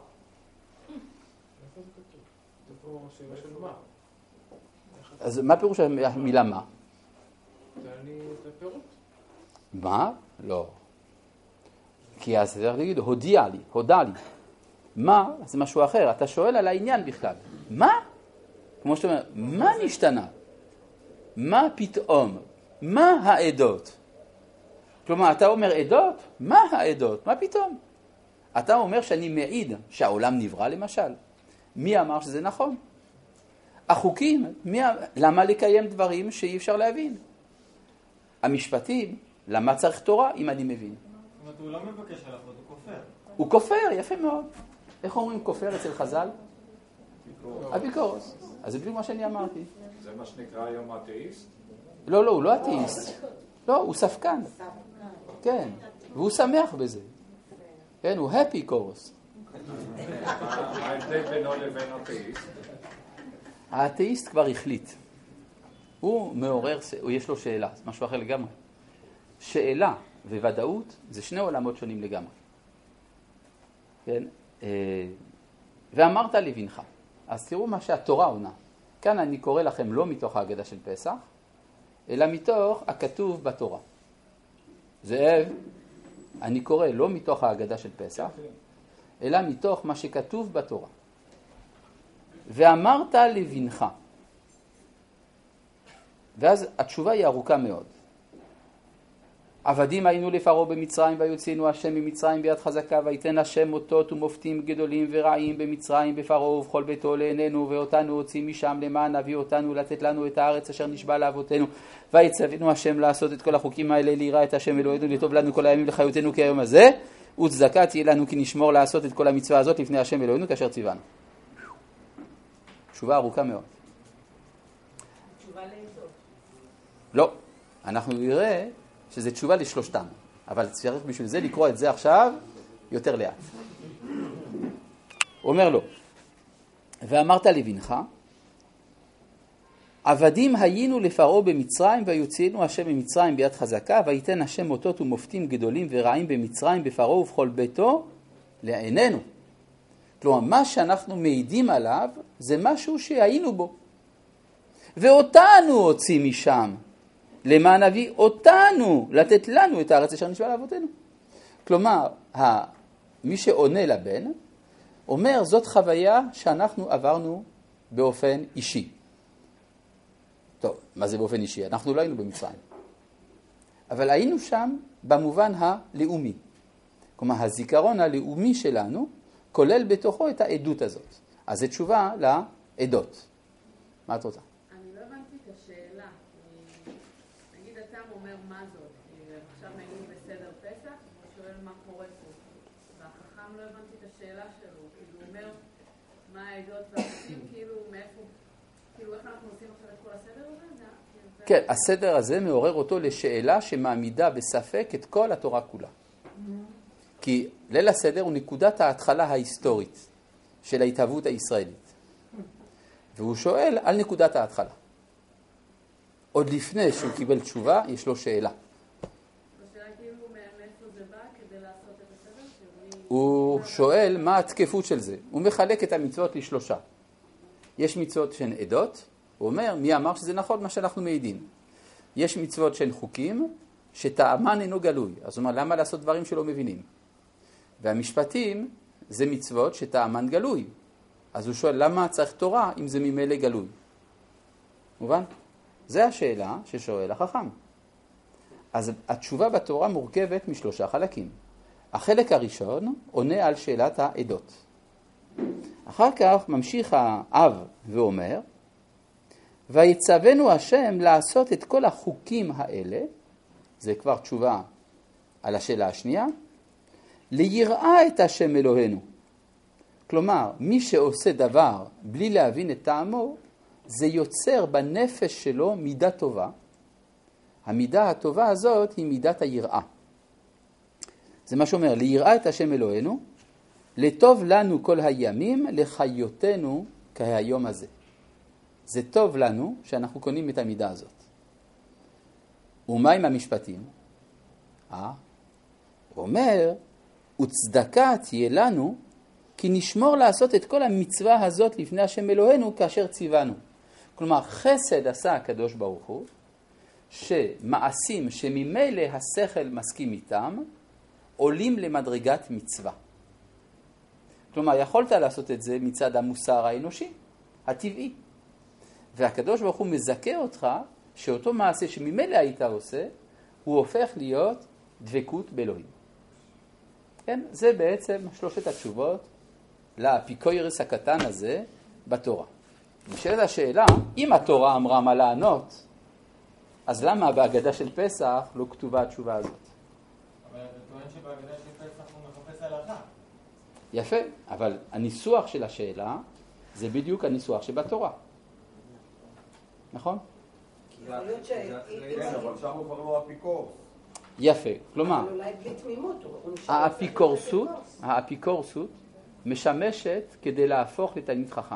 אז מה פירוש המילה מה? מה? לא. כי אז צריך להגיד, הודיע לי, הודע לי. מה? זה משהו אחר. אתה שואל על העניין בכלל. מה? כמו שאתה אומר, מה נשתנה? מה פתאום? מה העדות? כלומר, אתה אומר עדות? מה העדות? מה פתאום? אתה אומר שאני מעיד שהעולם נברא למשל. מי אמר שזה נכון? החוקים, מי... למה לקיים דברים שאי אפשר להבין? המשפטים, למה צריך תורה אם אני מבין? זאת אומרת, הוא לא מבקש הלכות, הוא כופר. הוא כופר, יפה מאוד. איך אומרים כופר אצל חז"ל? אפיקורוס. אז זה בדיוק מה שאני אמרתי. זה מה שנקרא היום אתאיסט? לא, לא, הוא לא אתאיסט. לא, הוא ספקן. כן, והוא שמח בזה. כן, הוא happy קורוס. מה ההבדל בינו לבין אתאיסט? האתאיסט כבר החליט. הוא מעורר, יש לו שאלה, זה משהו אחר לגמרי. שאלה וודאות זה שני עולמות שונים לגמרי. כן? ואמרת לבנך. אז תראו מה שהתורה עונה. כאן אני קורא לכם לא מתוך ההגדה של פסח, אלא מתוך הכתוב בתורה. זאב, אני קורא לא מתוך ההגדה של פסח, אלא מתוך מה שכתוב בתורה. ואמרת לבנך. ואז התשובה היא ארוכה מאוד. עבדים היינו לפרעה במצרים ויוציאנו השם ממצרים ביד חזקה ויתן השם אותות ומופתים גדולים ורעים במצרים בפרעה ובכל ביתו לעינינו ואותנו הוציא משם למען נביא אותנו לתת לנו את הארץ אשר נשבע לאבותינו ויצוונו השם לעשות את כל החוקים האלה ליראה את השם אלוהינו לטוב לנו כל הימים לחיותנו כיום הזה וצדקה תהיה לנו כי נשמור לעשות את כל המצווה הזאת לפני השם אלוהינו כאשר ציוונו. תשובה ארוכה מאוד. תשובה לאיזו? לא, אנחנו נראה שזה תשובה לשלושתם, אבל צריך בשביל זה לקרוא את זה עכשיו יותר לאט. הוא אומר לו, ואמרת לבנך, עבדים היינו לפרעה במצרים ויוציאנו השם ממצרים ביד חזקה ויתן השם אותות ומופתים גדולים ורעים במצרים בפרעה ובכל ביתו לעינינו. כלומר, מה שאנחנו מעידים עליו זה משהו שהיינו בו. ואותנו הוציא משם. למען נביא אותנו לתת לנו את הארץ אשר נשבע לאבותינו. כלומר, מי שעונה לבן אומר זאת חוויה שאנחנו עברנו באופן אישי. טוב, מה זה באופן אישי? אנחנו לא היינו במצרים. אבל היינו שם במובן הלאומי. כלומר, הזיכרון הלאומי שלנו כולל בתוכו את העדות הזאת. אז זו תשובה לעדות. מה את רוצה? אני לא הבנתי את השאלה. נגיד אתה אומר מה זאת, עכשיו היינו בסדר פסח, הוא שואל מה קורה פה. והחכם לא הבנתי את השאלה שלו, כאילו הוא אומר מה העדות והחכים, כאילו מאיפה, כאילו איך אנחנו עושים עכשיו את כל הסדר הזה? כן, הסדר הזה מעורר אותו לשאלה שמעמידה בספק את כל התורה כולה. כי ליל הסדר הוא נקודת ההתחלה ההיסטורית של ההתהוות הישראלית. והוא שואל על נקודת ההתחלה. עוד לפני שהוא קיבל תשובה, יש לו שאלה. השאלה כאילו מאיפה זה בא כדי לעשות את הסדר? הוא שואל מה התקפות של זה. הוא מחלק את המצוות לשלושה. יש מצוות שהן עדות, הוא אומר, מי אמר שזה נכון מה שאנחנו מעידים. יש מצוות שהן חוקים, שטעמן אינו גלוי. אז הוא אומר, למה לעשות דברים שלא מבינים? והמשפטים זה מצוות שטעמן גלוי. אז הוא שואל, למה צריך תורה אם זה ממילא גלוי? מובן? זה השאלה ששואל החכם. אז התשובה בתורה מורכבת משלושה חלקים. החלק הראשון עונה על שאלת העדות. אחר כך ממשיך האב ואומר, ויצוונו השם לעשות את כל החוקים האלה, זה כבר תשובה על השאלה השנייה, ליראה את השם אלוהינו. כלומר, מי שעושה דבר בלי להבין את טעמו, זה יוצר בנפש שלו מידה טובה. המידה הטובה הזאת היא מידת היראה. זה מה שאומר, ליראה את השם אלוהינו, לטוב לנו כל הימים, לחיותנו כהיום הזה. זה טוב לנו שאנחנו קונים את המידה הזאת. ומה עם המשפטים? אה? הוא אומר, וצדקה תהיה לנו, כי נשמור לעשות את כל המצווה הזאת לפני השם אלוהינו כאשר ציוונו. כלומר, חסד עשה הקדוש ברוך הוא, שמעשים שממילא השכל מסכים איתם, עולים למדרגת מצווה. כלומר, יכולת לעשות את זה מצד המוסר האנושי, הטבעי. והקדוש ברוך הוא מזכה אותך, שאותו מעשה שממילא היית עושה, הוא הופך להיות דבקות באלוהים. כן? זה בעצם שלושת התשובות לאפיקוירס הקטן הזה בתורה. נשאלת השאלה, אם התורה אמרה מה לענות, אז למה בהגדה של פסח לא כתובה התשובה הזאת? אבל אתה טוען שבהגדה של פסח הוא מחפש הלכה. יפה, אבל הניסוח של השאלה זה בדיוק הניסוח שבתורה. נכון? כן, אבל שם הוא כבר לא אפיקורס. יפה, כלומר, אבל אולי בלי תמימות. האפיקורסות, האפיקורסות משמשת כדי להפוך לתלמיד חכם.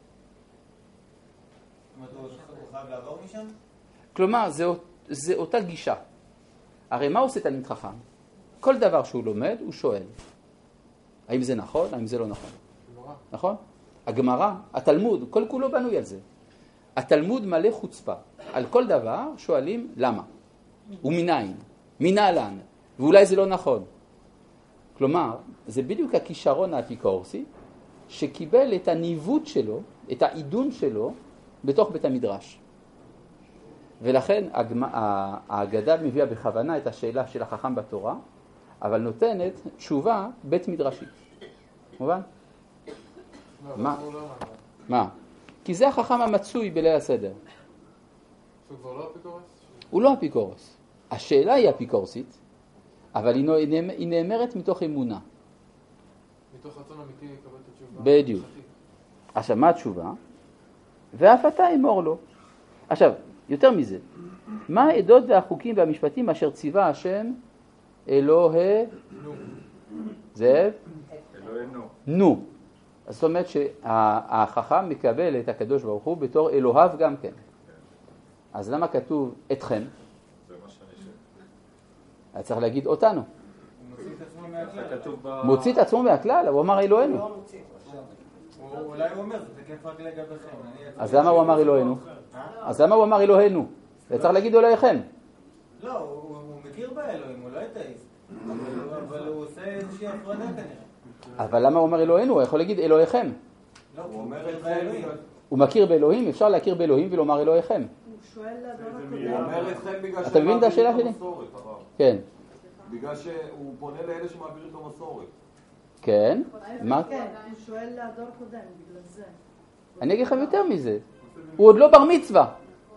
הוא חייב לעבור משם? כלומר, זה, זה אותה גישה. הרי מה עושה תלמיד חכם? כל דבר שהוא לומד, הוא שואל. האם זה נכון? האם זה לא נכון? נכון? הגמרא, התלמוד, כל כולו בנוי על זה. התלמוד מלא חוצפה. על כל דבר שואלים למה. ומניין. מנהלן. ואולי זה לא נכון. כלומר, זה בדיוק הכישרון האפיקורסי, שקיבל את הניווט שלו, את העידון שלו, בתוך בית המדרש. ולכן ההגדה מביאה בכוונה את השאלה של החכם בתורה, אבל נותנת תשובה בית מדרשית. מובן? מה? מה? כי זה החכם המצוי בליל הסדר. הוא כבר לא אפיקורס? הוא לא אפיקורס. השאלה היא אפיקורסית, אבל היא נאמרת מתוך אמונה. מתוך רצון אמיתי לקבל את התשובה. בדיוק. עכשיו, מה התשובה? ואף אתה אמור לו. עכשיו, יותר מזה, מה העדות והחוקים והמשפטים אשר ציווה השם אלוהי זאב? אלוהינו. נו. זאת אומרת שהחכם מקבל את הקדוש ברוך הוא בתור אלוהיו גם כן. אז למה כתוב אתכם? זה מה שאני שואל. היה צריך להגיד אותנו. הוא מוציא את עצמו מהכלל. מוציא את עצמו מהכלל, הוא אמר אלוהינו. אולי הוא אומר, זה תקף רק לגביכם. אז למה הוא אמר אלוהינו? אז למה הוא אמר אלוהינו? זה צריך להגיד אלוהיכם. לא, הוא מכיר באלוהים, הוא לא אתאיסט. אבל הוא עושה איזושהי הפרדה כנראה. אבל למה הוא אמר אלוהינו? הוא יכול להגיד אלוהיכם. לא, הוא אומר את באלוהים. הוא מכיר באלוהים, אפשר להכיר באלוהים ולומר אלוהיכם. הוא שואל לדור הוא אומר אתכם בגלל אתה מבין את השאלה שלי? במסורת, הרב. כן. בגלל שהוא פונה לאלה שמעבירים את המסורת. כן. מה? כן, הוא שואל לדור קודם, בגלל זה. אני אגיד לכם יותר מזה. הוא עוד לא בר מצווה.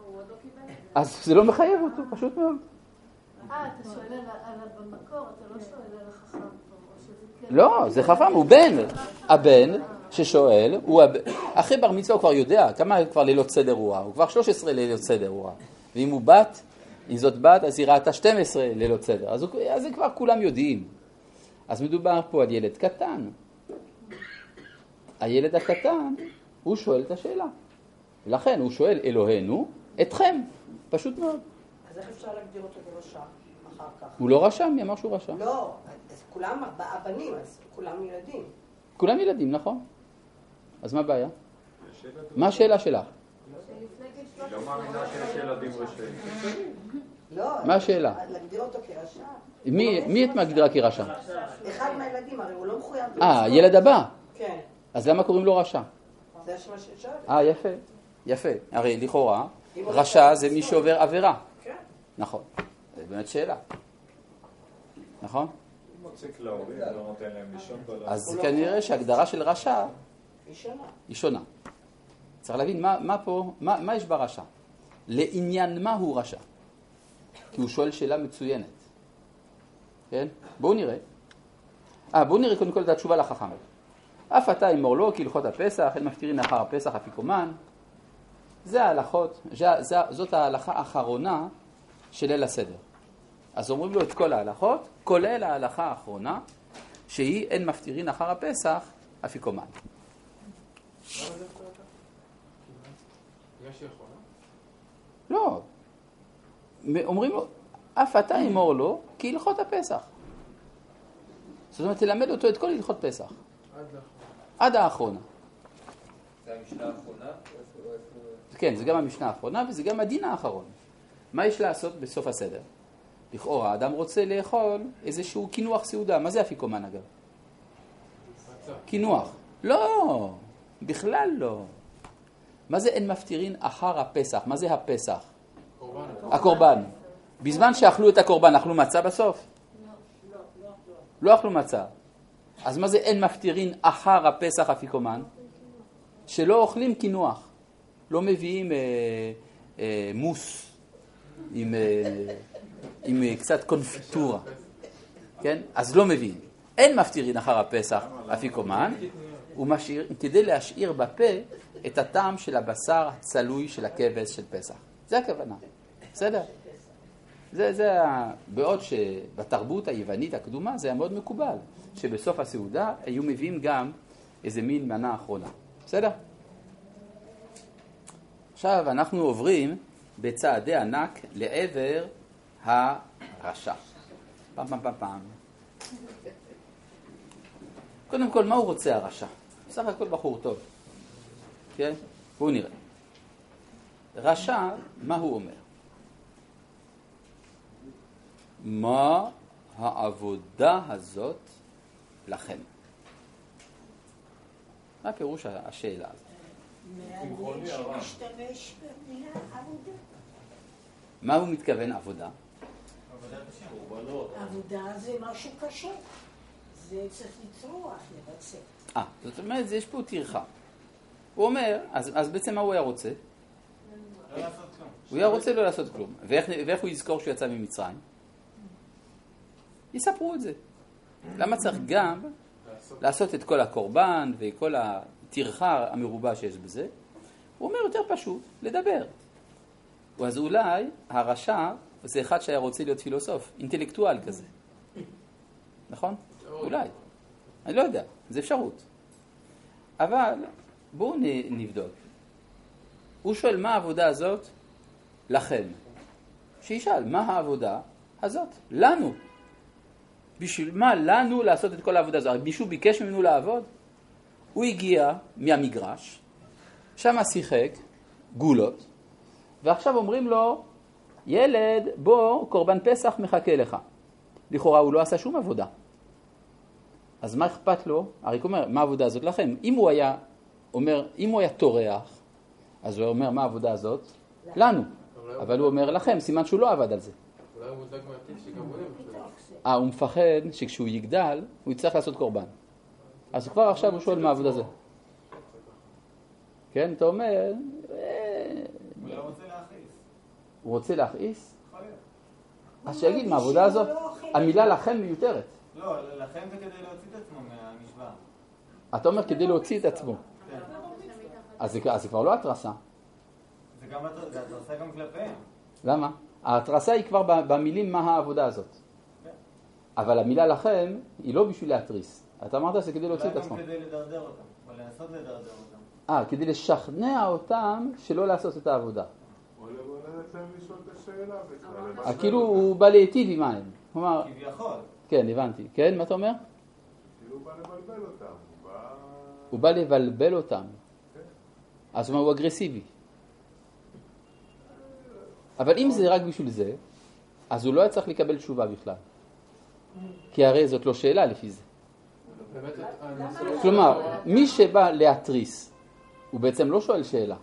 אז זה לא מחייב אותו, פשוט מאוד. אה, אתה שואל עליו במקור, אתה לא שואל על החכם פה, או שזה כן... לא, זה חכם, הוא בן. הבן ששואל, הוא הב... אחרי בר מצווה הוא כבר יודע, כמה כבר לילות סדר הוא ראה? הוא כבר שלוש עשרה לילות סדר הוא ראה. ואם הוא בת, אם זאת בת, אז היא ראתה שתים עשרה לילות סדר. אז, הוא... אז זה כבר כולם יודעים. אז מדובר פה על ילד קטן. הילד הקטן, הוא שואל את השאלה. ולכן הוא שואל אלוהינו, אתכם. פשוט מאוד. אז איך אפשר להגדיר אותו ברשע אחר כך? הוא לא רשע, מי אמר שהוא רשע? לא, אז כולם הבנים, אז כולם ילדים. כולם ילדים, נכון? אז מה הבעיה? מה השאלה שלך? לא מאמינה שיש ילדים רשעים. לא, מה השאלה? להגדיר אותו כרשע. מי את מגדירה כרשע? אחד מהילדים, הרי הוא לא מחויב. אה, ילד הבא. כן. אז למה קוראים לו רשע? זה מה ששואל. אה, יפה. יפה. הרי לכאורה, רשע זה מי שעובר עבירה. כן. נכון. זה באמת שאלה. נכון? הוא מציק להורים, לא נותן להם לישון בלילה. אז כנראה שההגדרה של רשע היא שונה. היא שונה. צריך להבין מה, מה פה, מה, מה יש ברשע. לעניין מה הוא רשע? כי הוא שואל שאלה מצוינת. כן? בואו נראה. אה, בואו נראה קודם כל את התשובה לחכם. אף אתה אמור לו, כי הלכות הפסח, אין מפטירין אחר הפסח אפיקומן. זה ההלכות, זה, זה, זאת ההלכה האחרונה של ליל הסדר. אז אומרים לו את כל ההלכות, כולל ההלכה האחרונה, שהיא אין מפטירין אחר הפסח אפיקומן. יש יכולה? לא. אומרים לו, אף אתה אמור לו, כי הלכות הפסח. זאת אומרת, תלמד אותו את כל הלכות פסח. עד לאחרונה. עד האחרונה. זה המשנה האחרונה? כן, זה גם המשנה האחרונה וזה גם הדין האחרון. מה יש לעשות בסוף הסדר? לכאורה, האדם רוצה לאכול איזשהו כינוח סעודה. מה זה אפיקומן אגב? כינוח. לא, בכלל לא. מה זה אין מפטירין אחר הפסח? מה זה הפסח? קורבן. הקורבן. בזמן שאכלו את הקורבן, אכלו מצה בסוף? לא אכלו מצה. אז מה זה אין מפטירין אחר הפסח אפיקומן? שלא אוכלים כינוח. לא מביאים אה, אה, מוס עם, אה, עם אה, קצת קונפיטורה. כן? אז לא מביאים. אין מפטירין אחר הפסח אפיקומן, ומשאיר, כדי להשאיר בפה את הטעם של הבשר הצלוי של הכבש של פסח. זה הכוונה. בסדר? זה, זה, בעוד שבתרבות היוונית הקדומה זה היה מאוד מקובל, שבסוף הסעודה היו מביאים גם איזה מין מנה אחרונה. בסדר? עכשיו אנחנו עוברים בצעדי ענק לעבר הרשע. פעם פעם פעם פעם. קודם כל, מה הוא רוצה הרשע? בסך הכל בחור טוב. כן? בואו נראה. רשע, מה הוא אומר? מה העבודה הזאת לכם? מה הפירוש השאלה הזאת? מעניין שמשתמש במילה עבודה. מה הוא מתכוון עבודה? עבודה זה משהו קשה. זה צריך לצרוח, לבצע. אה, זאת אומרת, יש פה טרחה. הוא אומר, אז, אז בעצם מה הוא היה רוצה? לא לעשות כלום. הוא היה רוצה לא לעשות כלום. ואיך, ואיך הוא יזכור שהוא יצא ממצרים? יספרו את זה. למה צריך גם לעשות את כל הקורבן וכל הטרחה המרובה שיש בזה? הוא אומר יותר פשוט, לדבר. אז אולי הרשע זה אחד שהיה רוצה להיות פילוסוף, אינטלקטואל כזה. נכון? אולי. אני לא יודע, זה אפשרות. אבל בואו נבדוק. הוא שואל מה העבודה הזאת לכם. שישאל מה העבודה הזאת לנו. בשביל מה לנו לעשות את כל העבודה הזאת? מישהו ביקש ממנו לעבוד? הוא הגיע מהמגרש, שם שיחק גולות, ועכשיו אומרים לו, ילד, בוא, קורבן פסח מחכה לך. לכאורה הוא לא עשה שום עבודה. אז מה אכפת לו? הרי הוא אומר, מה העבודה הזאת לכם? אם הוא היה אומר, אם הוא היה תורח, אז הוא אומר, מה העבודה הזאת? לנו. אבל הוא אומר לכם, סימן שהוא לא עבד על זה. אולי הוא מודאג מהטיף שגם הוא נמצא. אה, הוא מפחד שכשהוא יגדל, הוא יצטרך לעשות קורבן. אז כבר עכשיו הוא שואל מה העבודה זה. כן, אתה אומר... הוא לא רוצה להכעיס. הוא רוצה להכעיס? אז שיגיד, מה העבודה הזאת? המילה לכם מיותרת. לא, לכם זה כדי להוציא את עצמו מהמשוואה. אתה אומר כדי להוציא את עצמו. כן. אז זה כבר לא התרסה. זה גם התרסה גם כלפיהם. למה? ההתרסה היא כבר במילים מה העבודה הזאת. אבל המילה לכם היא לא בשביל להתריס. אתה אמרת שזה כדי להוציא את עצמו. אולי גם כדי לדרדר אותם, או לנסות לדרדר אותם. אה, כדי לשכנע אותם שלא לעשות את העבודה. בוא נתן להם לשאול את השאלה. כאילו הוא בא להיטיב עם מים. כביכול. כן, הבנתי. כן, מה אתה אומר? כאילו הוא בא לבלבל אותם. הוא בא לבלבל אותם. אז הוא אגרסיבי. אבל אם זה רק בשביל זה, אז הוא לא צריך לקבל תשובה בכלל. כי הרי זאת לא שאלה לפי זה. כלומר, מי שבא להתריס, הוא בעצם לא שואל שאלה.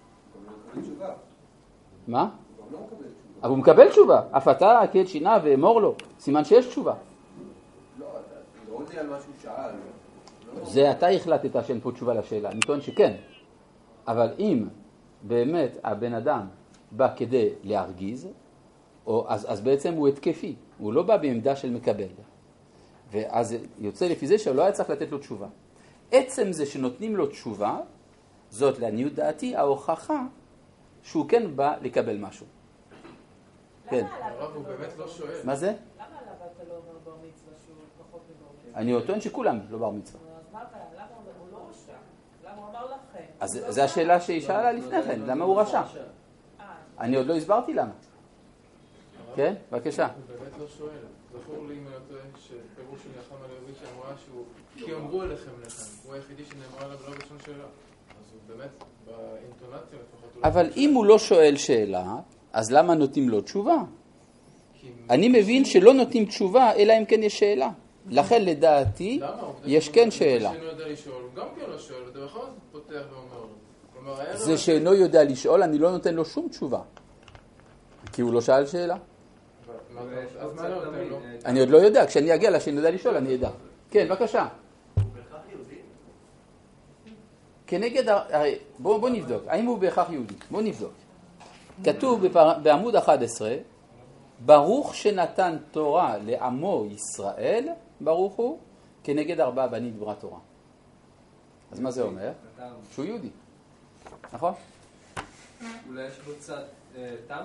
מה? אבל הוא מקבל תשובה. אף אתה, הקד שינה ואמור לו. סימן שיש תשובה. לא, לא עונה על מה שהוא שאל. זה אתה החלטת שאין פה תשובה לשאלה. אני טוען שכן. אבל אם באמת הבן אדם בא כדי להרגיז, או, אז, אז בעצם הוא התקפי. הוא לא בא בעמדה של מקבל. ואז יוצא לפי זה שלא היה צריך לתת לו תשובה. עצם זה שנותנים לו תשובה, זאת לעניות דעתי ההוכחה שהוא כן בא לקבל משהו. כן. הרב הוא באמת לא שואל. מה זה? למה עליו אתה לא אומר בר מצווה שהוא פחות מבר מצווה? אני טוען שכולם לא בר מצווה. אז מה הבעיה? למה הוא לא רשע? למה הוא אמר לכם? אז זו השאלה שהיא שאלה לפני כן, למה הוא רשע? אני עוד לא הסברתי למה. כן? בבקשה. הוא באמת לא שואל. זכור לי אם אני טועה שפירוש של נחם הלוי שאמרה שהוא כי אמרו אליכם לכם. הוא היחידי שנאמרה עליו לא בשום שאלה. אז הוא באמת באינטונציה לפחות. אבל אם הוא לא שואל שאלה, אז למה נותנים לו תשובה? אני מבין שלא נותנים תשובה אלא אם כן יש שאלה. לכן לדעתי יש כן שאלה. שאינו יודע לשאול, הוא גם כן לא שואל, אתה יכול פותח ואומר. זה שאינו יודע לשאול, אני לא נותן לו שום תשובה. כי הוא לא שאל שאלה. אז מה לא נותן לו? אני עוד לא יודע, כשאני אגיע לה שאינו יודע לשאול, אני יודע. כן, בבקשה. הוא בהכרח יהודי? כנגד, בוא, בוא נבדוק, האם הוא בהכרח יהודי? בוא נבדוק. כתוב בעמוד אחת עשרה, ברוך שנתן תורה לעמו ישראל, ברוך הוא, כנגד ארבעה בנים דברה תורה. אז מה זה אומר? שהוא יהודי. נכון? אולי יש בו קצת תם?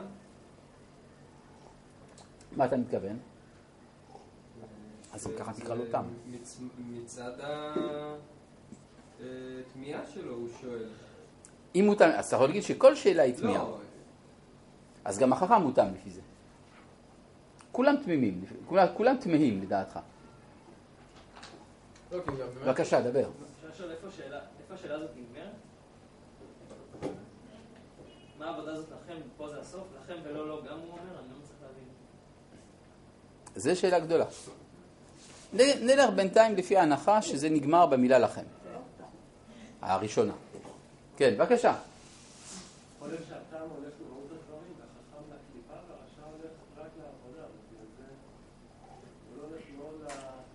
מה אתה מתכוון? אז ככה תקרא לו תם. מצד ה... תמיהה שלו הוא שואל. אם הוא תמיד, אז אתה יכול להגיד שכל שאלה היא תמיהה. לא. אז גם החכם הוא תם לפי זה. כולם תמימים, כולם, כולם תמהים לדעתך. בבקשה, דבר. אפשר לשאול איפה השאלה הזאת נגמרת? מה העבודה הזאת לכם? פה זה הסוף? לכם ולא לא גם הוא אומר? אני לא מצליח להבין. זו שאלה גדולה. נלך בינתיים לפי ההנחה שזה נגמר במילה לכם. הראשונה. כן, בבקשה. יכול להיות שהטעם הולך למהות הדברים, והחכם לקליפה והרשע הולך רק לעבודה. הוא לא הולך לא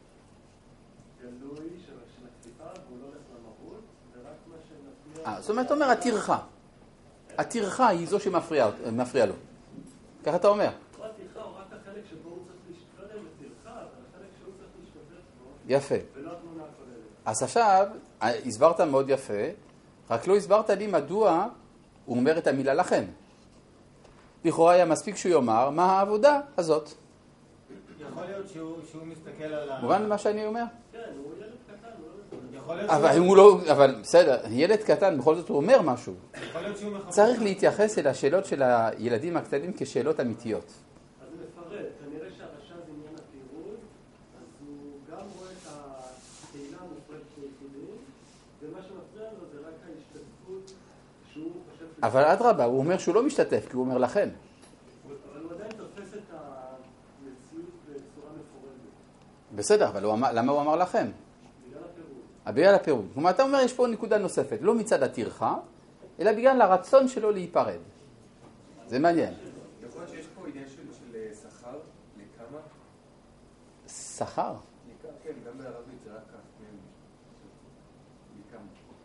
לגלוי של הקליפה, והוא לא הולך למהות, זה רק מה שמפריע... זאת אומרת, אתה אומר, הטרחה. הטרחה היא זו שמפריע לו. ככה אתה אומר. לא הטרחה, הוא רק החלק שבו הוא צריך להשתתף, לא יודע אם הטרחה, אבל החלק שהוא צריך להשתתף בו. יפה. ולא התמונה הכוללת. אז עכשיו, הסברת מאוד יפה, רק לא הסברת לי מדוע הוא אומר את המילה לכם. לכאורה היה מספיק שהוא יאמר, מה העבודה הזאת? יכול להיות שהוא, שהוא מסתכל על ה... מובן מה שאני אומר? כן, הוא ילד קטן, הוא לא... יכול להיות אבל שהוא... הוא לא, אבל בסדר, ילד קטן, בכל זאת הוא אומר משהו. יכול להיות שהוא מחפש... צריך להתייחס אל השאלות של הילדים הקטנים כשאלות אמיתיות. אז הוא מפרט, כנראה שהרשע זה עניין הפירוד, אז הוא גם רואה את הקהילה המופרדת ליחידים, ומה שמפריע לו זה רק ההשתתפות שהוא חושב... אבל אדרבה, הוא אומר שהוא לא משתתף, כי הוא אומר לכם. אבל הוא עדיין תופס את המציאות בצורה מפורדת. בסדר, אבל הוא אמר, למה הוא אמר לכם? בגלל הפירוד. בגלל הפירוד. כלומר, אתה אומר, יש פה נקודה נוספת, לא מצד הטרחה, אלא בגלל הרצון שלו להיפרד. זה מעניין. יכול להיות שיש פה עניין של שכר לכמה? שכר? כן, גם בערבית זה רק כך. מכמה.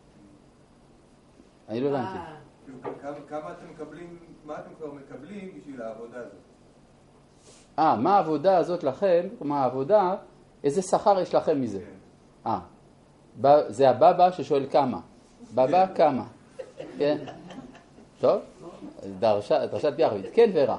אני לא הבנתי. כמה אתם מקבלים, מה אתם כבר מקבלים בשביל העבודה הזאת? אה, מה העבודה הזאת לכם? מה העבודה? איזה שכר יש לכם מזה? אה, זה הבבא ששואל כמה. בבא כמה. כן? טוב? דרשת ביחד. כן, ורה.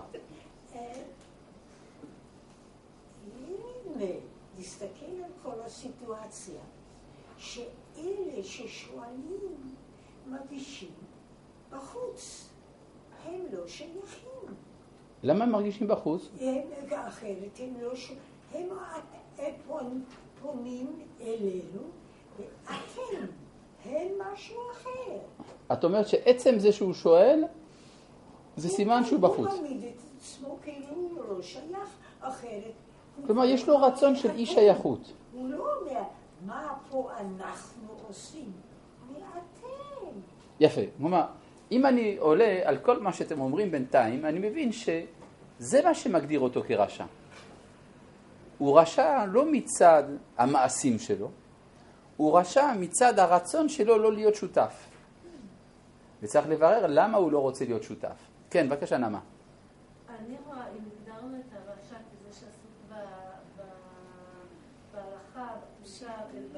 הנה, נסתכל על כל הסיטואציה, שאלה ששואלים מרגישים בחוץ, הם לא שייכים. למה הם מרגישים בחוץ? הם אחרת, הם לא ש... הם פונים אלינו, ואתם, הם משהו אחר. את אומרת שעצם זה שהוא שואל, זה סימן שהוא בחוץ. הוא מעמיד את עצמו כאילו הוא לא שייך, אחרת... כלומר, יש לו רצון של אי שייכות. הוא לא אומר, מה פה אנחנו עושים? ואתם. יפה. כלומר, אם אני עולה על כל מה שאתם אומרים בינתיים, אני מבין שזה מה שמגדיר אותו כרשע. הוא רשע לא מצד המעשים שלו, הוא רשע מצד הרצון שלו לא להיות שותף. וצריך לברר למה הוא לא רוצה להיות שותף. כן, בבקשה נעמה. אני רואה, אם הגדרנו את הרשע כזה שעסוק בהלכה, בפגישה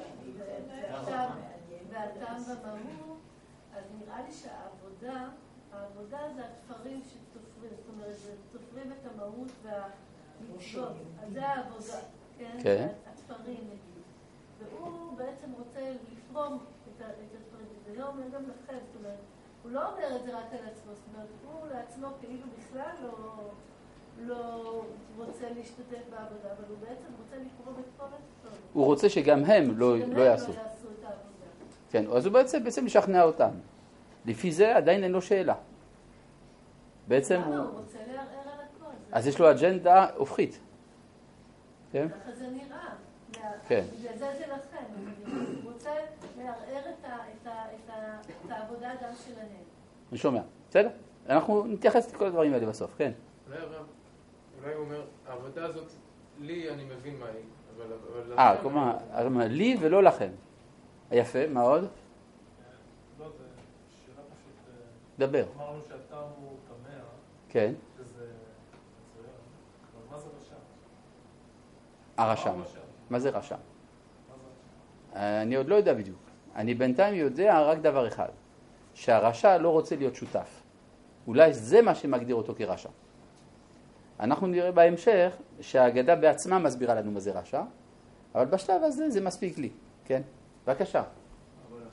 והטעם במהות, אז נראה לי שהעבודה, העבודה זה התפרים שתופרים, זאת אומרת, זה תופרים את המהות והמצוות. אז זה העבודה, כן? התפרים נגיד. והוא בעצם רוצה לפרום את התפרים, וזה לא אומר גם לכם, זאת אומרת, הוא לא אומר את זה רק על עצמו, זאת אומרת, הוא לעצמו כאילו בכלל לא, לא רוצה להשתתף בעבודה, אבל הוא בעצם רוצה לפרום את כל התפרים. הוא רוצה שגם הם לא, לא יעשו. כן, אז הוא בעצם, בעצם משכנע אותם. לפי זה עדיין אין לו שאלה. בעצם למה? הוא... הוא רוצה לערער על הכל. אז יש לו אג'נדה הופכית. כן? ככה זה נראה. כן. בגלל זה זה לכם. הוא רוצה לערער את העבודה גם שלהם. אני שומע. בסדר? אנחנו נתייחס לכל הדברים האלה בסוף, כן. אולי הרב, אולי הוא אומר, העבודה הזאת, לי אני מבין מה היא, אבל... אה, כלומר, לי ולא לכם. יפה, מה עוד? לא, זה שאלה פשוט... דבר. אמרנו שהטעם הוא תמר. כן. שזה מצוין. אבל מה זה רשע? הרשע. מה זה רשע? אני עוד לא יודע בדיוק. אני בינתיים יודע רק דבר אחד. שהרשע לא רוצה להיות שותף. אולי זה מה שמגדיר אותו כרשע. אנחנו נראה בהמשך שהאגדה בעצמה מסבירה לנו מה זה רשע, אבל בשלב הזה זה מספיק לי. כן? בבקשה. אבל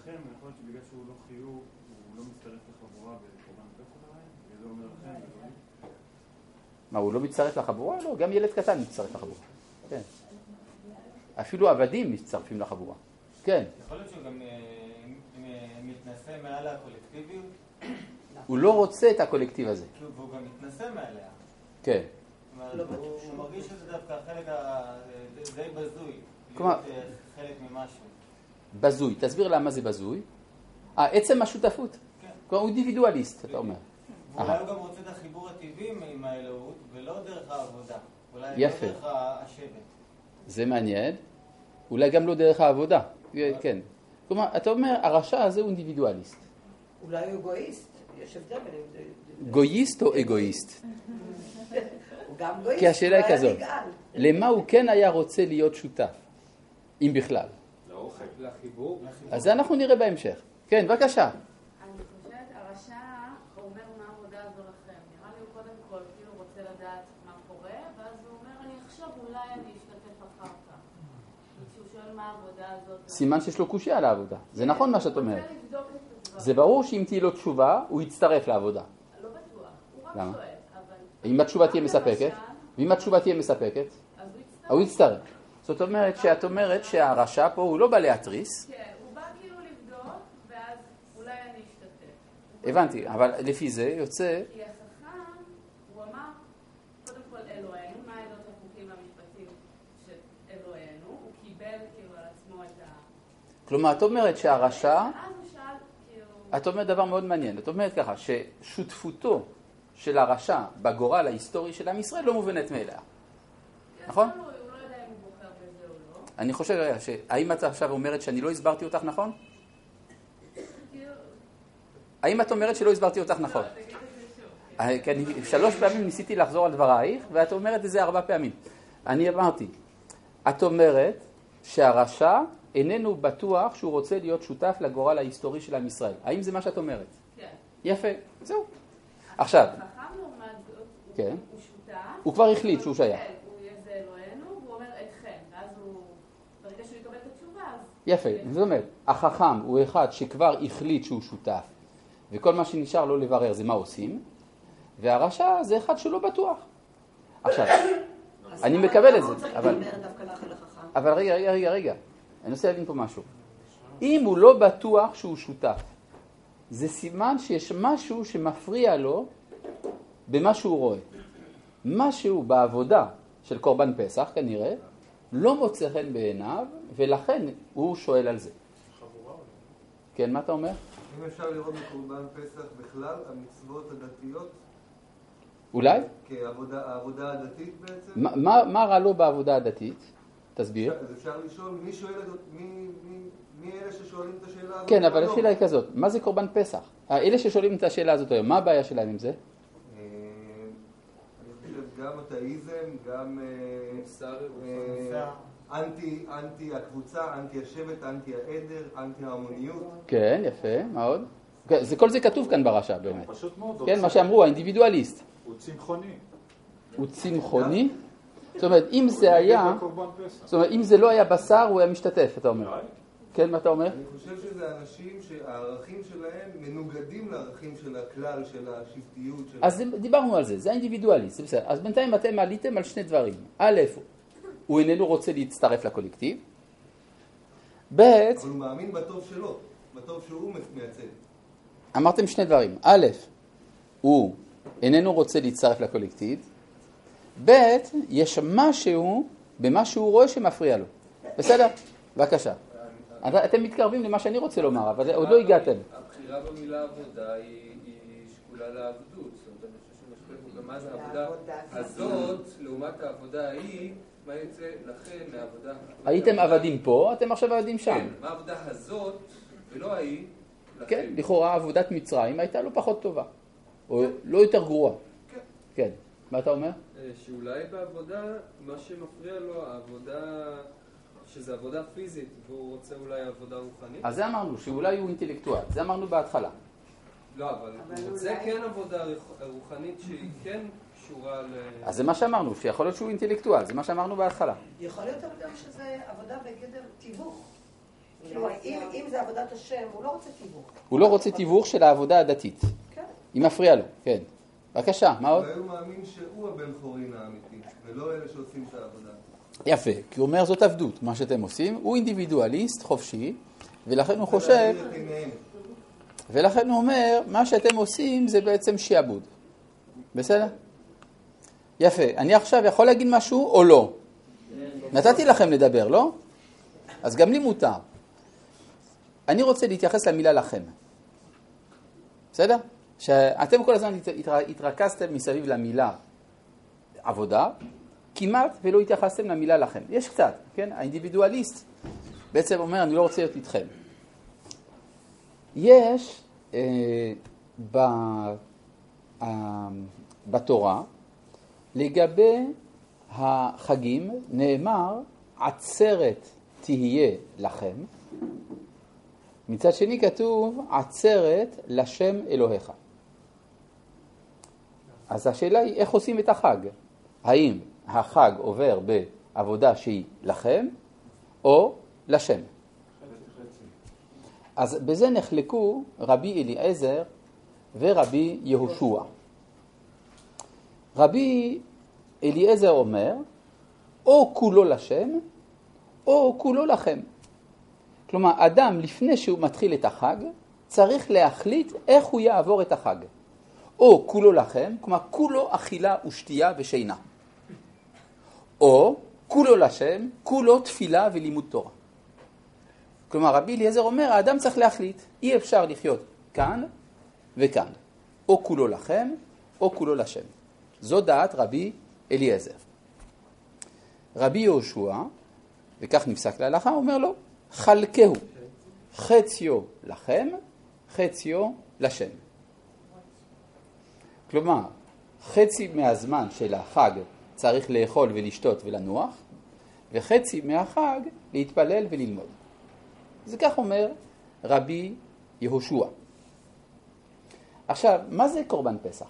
לכם, יכול להיות שבגלל שהוא לא חיוב, הוא לא מצטרף לחבורה בקורבן פסח עליהם? וזה אומר לכם, זה לא... מה, הוא לא מצטרף לחבורה? לא, גם ילד קטן מצטרף לחבורה. כן. אפילו עבדים מצטרפים לחבורה. כן. יכול להיות שהוא גם מתנסה מעל הקולקטיביות? הוא לא רוצה את הקולקטיב הזה. והוא גם מתנסה מעליה. כן. הוא מרגיש שזה דווקא חלק די בזוי. כלומר, חלק ממשהו. בזוי. תסביר למה זה בזוי. אה, עצם השותפות. כלומר, הוא אינדיבידואליסט, אתה אומר. אולי הוא גם רוצה את החיבור הטבעי עם האלוהות, ולא דרך העבודה. אולי לא יפה. דרך השבט. זה מעניין. אולי גם לא דרך העבודה. כן. כלומר, אתה אומר, הרשע הזה הוא אינדיבידואליסט. אולי הוא אגואיסט. יש הבדל בין... גויסט או אגואיסט? הוא גם גויסט. כי השאלה היא כזאת. למה הוא כן היה רוצה להיות שותף? אם בכלל. לאוכל, לחיבור. אז זה אנחנו נראה בהמשך. כן, בבקשה. אני חושבת, הרשע אומר מה העבודה הזו לכם. נראה לי הוא קודם כל כאילו רוצה לדעת מה קורה, ואז הוא אומר, אני עכשיו אולי אני אשתתף אחר כך. כשהוא שואל מה העבודה הזאת... סימן שיש לו קושיה על העבודה. זה נכון מה שאת אומרת. זה ברור שאם תהיה לו תשובה, הוא יצטרף לעבודה. לא בטוח. הוא רק למה? שואל, אבל... אם התשובה תהיה מספקת, ואם התשובה תהיה מספקת, הוא יצטרף. זאת אומרת שאת אומרת שהרשע פה הוא לא בא להתריס. כן, הוא בא כאילו לבדוק, ואז אולי אני אשתתף. הבנתי, אבל לפי זה יוצא... כי החכם, הוא אמר, קודם כל אלוהינו, מה העדות לחוקים והמשפטים של אלוהינו, הוא קיבל כאילו על עצמו את ה... כלומר, את אומרת שהרשע... אז הוא שאל, כאילו... את אומרת דבר מאוד מעניין. את אומרת ככה, ששותפותו של הרשע בגורל ההיסטורי של עם ישראל לא מובנת מאליה. נכון? אני חושב, האם את עכשיו אומרת שאני לא הסברתי אותך נכון? האם את אומרת שלא הסברתי אותך נכון? כי אני שלוש פעמים ניסיתי לחזור על דברייך, ואת אומרת את זה ארבע פעמים. אני אמרתי, את אומרת שהרשע איננו בטוח שהוא רוצה להיות שותף לגורל ההיסטורי של עם ישראל. האם זה מה שאת אומרת? כן. יפה, זהו. עכשיו, החכם לעומת זאת, כן. הוא שותף. הוא כבר החליט שהוא שייך. הוא יהיה זה אלוהינו, והוא אומר אתכם, ואז הוא, ברגע שהוא יקבל את התשובה, אז... יפה, זאת אומרת, החכם הוא אחד שכבר החליט שהוא שותף, וכל מה שנשאר לו לברר זה מה עושים, והרשע זה אחד שלא בטוח. עכשיו, אני מקבל את זה, אבל... אבל רגע, רגע, רגע, רגע, אני רוצה להבין פה משהו. אם הוא לא בטוח שהוא שותף, זה סימן שיש משהו שמפריע לו במה שהוא רואה. משהו בעבודה של קורבן פסח, כנראה, לא מוצא חן בעיניו, ולכן הוא שואל על זה. כן, מה אתה אומר? אם אפשר לראות בקורבן פסח בכלל, המצוות הדתיות? אולי? כעבודה הדתית בעצם? מה, מה רע לו בעבודה הדתית? תסביר. אז אפשר לשאול, מי שואל, מי, מי, מי אלה ששואלים את השאלה הזאת? כן, אבל השאלה היא כזאת, מה זה קורבן פסח? אלה ששואלים את השאלה הזאת היום, מה הבעיה שלהם עם זה? גם אתאיזם, גם אנטי, אנטי הקבוצה, אנטי השבט, אנטי העדר, אנטי ההמוניות. כן, יפה, מאוד. זה, כל זה כתוב כאן ברשע באמת. פשוט מאוד. כן, מה שאמרו, האינדיבידואליסט. הוא צמחוני. הוא צמחוני? זאת אומרת, אם זה היה, זאת אומרת, אם זה לא היה בשר, הוא היה משתתף, אתה אומר. כן, מה אתה אומר? אני חושב שזה אנשים שהערכים שלהם מנוגדים לערכים של הכלל, של השבטיות. אז דיברנו על זה, זה האינדיבידואליסט, זה בסדר. אז בינתיים אתם עליתם על שני דברים. א', הוא איננו רוצה להצטרף לקולקטיב. ב', אבל הוא מאמין בטוב שלו, בטוב שהוא מייצג. אמרתם שני דברים. א', הוא איננו רוצה להצטרף לקולקטיב. ב', יש משהו במה שהוא רואה שמפריע לו. בסדר? בבקשה. אתם מתקרבים למה שאני רוצה לומר, אבל עוד לא הגעתם. הבחירה במילה עבודה היא שקולה לעבדות. זאת אומרת, אני חושב שמשפט גם מה זה העבודה הזאת, לעומת העבודה ההיא, מה יצא לכם מהעבודה? הייתם עבדים פה, אתם עכשיו עבדים שם. כן, מה העבודה הזאת ולא ההיא? כן, לכאורה עבודת מצרים הייתה לא פחות טובה, או לא יותר גרועה. כן, מה אתה אומר? שאולי בעבודה, מה שמפריע לו, העבודה, שזה עבודה פיזית, והוא רוצה אולי עבודה רוחנית. אז זה אמרנו, שאולי הוא אינטלקטואל, זה אמרנו בהתחלה. לא, אבל הוא רוצה כן עבודה רוחנית שהיא כן קשורה ל... אז זה מה שאמרנו, שיכול להיות שהוא אינטלקטואל, זה מה שאמרנו בהתחלה. יכול להיות אבל גם שזה עבודה בגדר תיווך. אם זה עבודת השם, הוא לא רוצה תיווך. הוא לא רוצה תיווך של העבודה הדתית. כן. היא מפריעה לו, כן. בבקשה, מה עוד? הוא מאמין שהוא הבן חורין האמיתי, ולא אלה שעושים את העבודה. יפה, כי הוא אומר זאת עבדות, מה שאתם עושים. הוא אינדיבידואליסט, חופשי, ולכן הוא חושב, ולכן הוא אומר, מה שאתם עושים זה בעצם שיעבוד. בסדר? יפה, אני עכשיו יכול להגיד משהו או לא? נתתי לכם לדבר, לא? אז גם לי מותר. אני רוצה להתייחס למילה לכם. בסדר? שאתם כל הזמן התרכזתם מסביב למילה עבודה, כמעט ולא התייחסתם למילה לכם. יש קצת, כן? האינדיבידואליסט בעצם אומר, אני לא רוצה להיות איתכם. יש אה, ב, אה, בתורה, לגבי החגים, נאמר, עצרת תהיה לכם. מצד שני כתוב, עצרת לשם אלוהיך. אז השאלה היא, איך עושים את החג? האם החג עובר בעבודה שהיא לכם, או לשם? אז בזה נחלקו רבי אליעזר ורבי יהושע. רבי אליעזר אומר, או כולו לשם, או כולו לכם. כלומר, אדם לפני שהוא מתחיל את החג, צריך להחליט איך הוא יעבור את החג. או כולו לכם, כלומר, כולו אכילה ושתייה ושינה. או כולו לשם, כולו תפילה ולימוד תורה. כלומר, רבי אליעזר אומר, האדם צריך להחליט, אי אפשר לחיות כאן וכאן. או כולו לכם, או כולו לשם. זו דעת רבי אליעזר. רבי יהושע, וכך נפסק להלכה, אומר לו, חלקהו, חציו לכם, חציו לשם. כלומר, חצי מהזמן של החג צריך לאכול ולשתות ולנוח, וחצי מהחג להתפלל וללמוד. זה כך אומר רבי יהושע. עכשיו, מה זה קורבן פסח?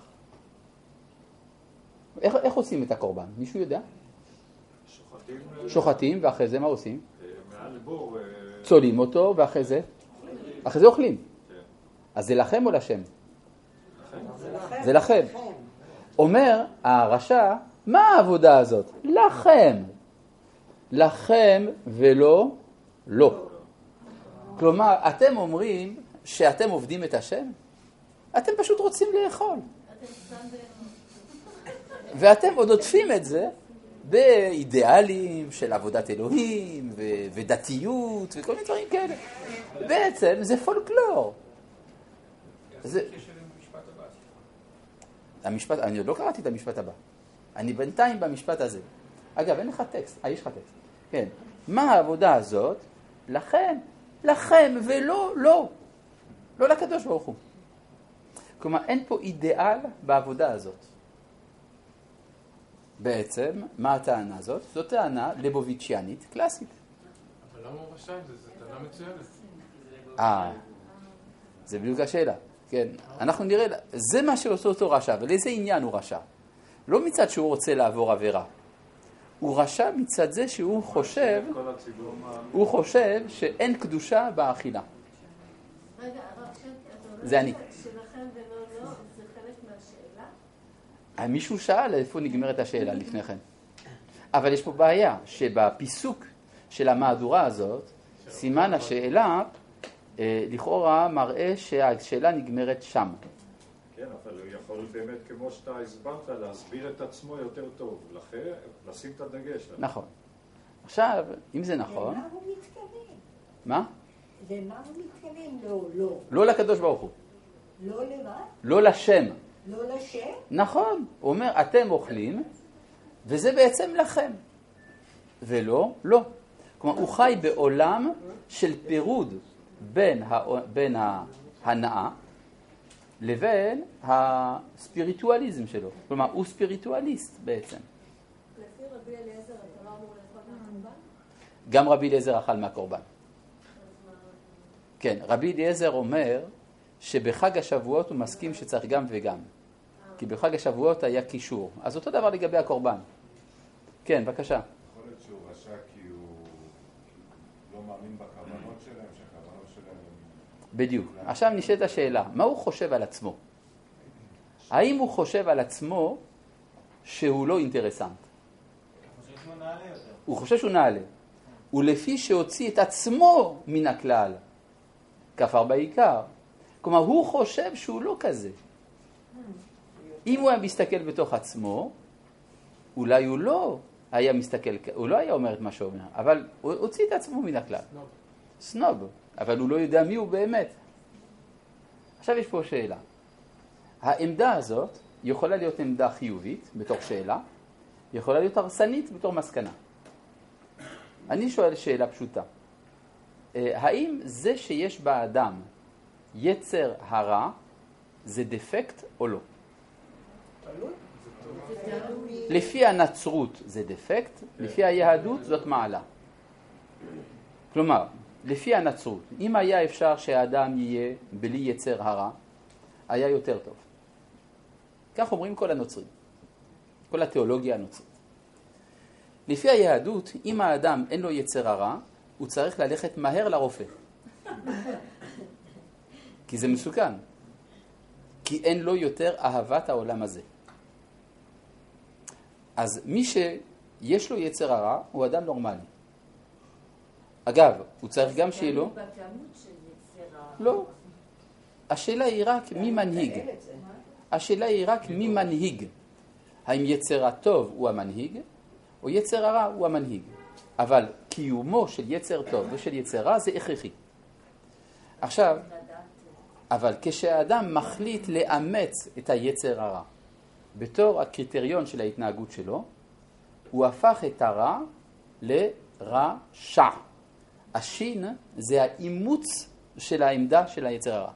איך, איך עושים את הקורבן? מישהו יודע? שוחטים. שוחטים, ואחרי זה מה עושים? מעל בור. צולים אותו, ואחרי זה? אחרי זה אוכלים. אז זה לכם או לשם? זה לכם. אומר הרשע, מה העבודה הזאת? לכם. לכם ולא לא. כלומר, אתם אומרים שאתם עובדים את השם? אתם פשוט רוצים לאכול. ואתם עוד עוטפים את זה באידיאלים של עבודת אלוהים ו- ודתיות וכל מיני דברים כאלה. בעצם זה פולקלור. זה... המשפט, אני עוד לא קראתי את המשפט הבא. אני בינתיים במשפט הזה. אגב, אין לך טקסט. אה, יש לך טקסט. כן. מה העבודה הזאת? לכם. לכם ולא, לא. לא לקדוש ברוך הוא. כלומר, אין פה אידיאל בעבודה הזאת. בעצם, מה הטענה הזאת? זו טענה לבוביצ'יאנית קלאסית. אבל למה הוא רשע עם זה? זו טענה מצוינת. אה, זה בדיוק השאלה. כן, אנחנו נראה, זה מה שעושה אותו רשע, ולאיזה עניין הוא רשע? לא מצד שהוא רוצה לעבור עבירה. הוא רשע מצד זה שהוא חושב, הוא חושב שאין קדושה באכילה. רגע, הרב שקי, אתה זה אני. אומר שלכם ולא לא, זה חלק מהשאלה? מישהו שאל איפה נגמרת השאלה לפני כן. אבל יש פה בעיה, שבפיסוק של המהדורה הזאת, סימן השאלה, לכאורה מראה שהשאלה נגמרת שם. כן, אבל הוא יכול באמת, כמו שאתה הסברת, להסביר את עצמו יותר טוב, לכן לשים את הדגש. נכון. עכשיו, אם זה נכון... למה הוא מתכוון? מה? למה הוא מתכוון? לא, לא. לא לקדוש ברוך הוא. לא למה? לא לשם. לא לשם? נכון. הוא אומר, אתם אוכלים, וזה בעצם לכם. ולא, לא. כלומר, הוא חי בעולם של פירוד בין, ה... בין ההנאה לבין הספיריטואליזם שלו. כלומר, הוא ספיריטואליסט בעצם. לפי רבי אליעזר, אתה לא אמור לאכול מהקורבן? גם רבי אליעזר אכל מהקורבן. כן, רבי אליעזר אומר שבחג השבועות הוא מסכים שצריך גם וגם. כי בחג השבועות היה קישור. אז אותו דבר לגבי הקורבן. כן, בבקשה. יכול להיות שהוא רשע כי הוא לא מאמין בכוונות שלהם, שהכוונות שלהם... בדיוק. עכשיו נשאלת השאלה, מה הוא חושב על עצמו? האם הוא חושב על עצמו שהוא לא אינטרסנט? הוא חושב שהוא נעלה. ולפי שהוציא את עצמו מן הכלל, כפר בעיקר. כלומר, הוא חושב שהוא לא כזה. אם הוא היה מסתכל בתוך עצמו, אולי הוא לא היה מסתכל, הוא לא היה אומר את מה שהוא אומר, אבל הוא הוציא את עצמו מן הכלל. סנוב. אבל הוא לא יודע מי הוא באמת. עכשיו יש פה שאלה. העמדה הזאת יכולה להיות עמדה חיובית בתור שאלה, יכולה להיות הרסנית בתור מסקנה. אני שואל שאלה פשוטה. האם זה שיש באדם יצר הרע זה דפקט או לא? לפי הנצרות זה דפקט, לפי היהדות זאת מעלה. כלומר, לפי הנצרות, אם היה אפשר שהאדם יהיה בלי יצר הרע, היה יותר טוב. כך אומרים כל הנוצרים, כל התיאולוגיה הנוצרית. לפי היהדות, אם האדם אין לו יצר הרע, הוא צריך ללכת מהר לרופא. כי זה מסוכן. כי אין לו יותר אהבת העולם הזה. אז מי שיש לו יצר הרע, הוא אדם נורמלי. אגב, הוא צריך גם שיהיה לו... לא. השאלה היא רק מי מנהיג. השאלה היא רק מי מנהיג. האם יצר הטוב הוא המנהיג, או יצר הרע הוא המנהיג. אבל קיומו של יצר טוב ושל יצר רע זה הכרחי. עכשיו, אבל כשהאדם מחליט לאמץ את היצר הרע בתור הקריטריון של ההתנהגות שלו, הוא הפך את הרע לרשע. השין זה האימוץ של העמדה של היצר הרע.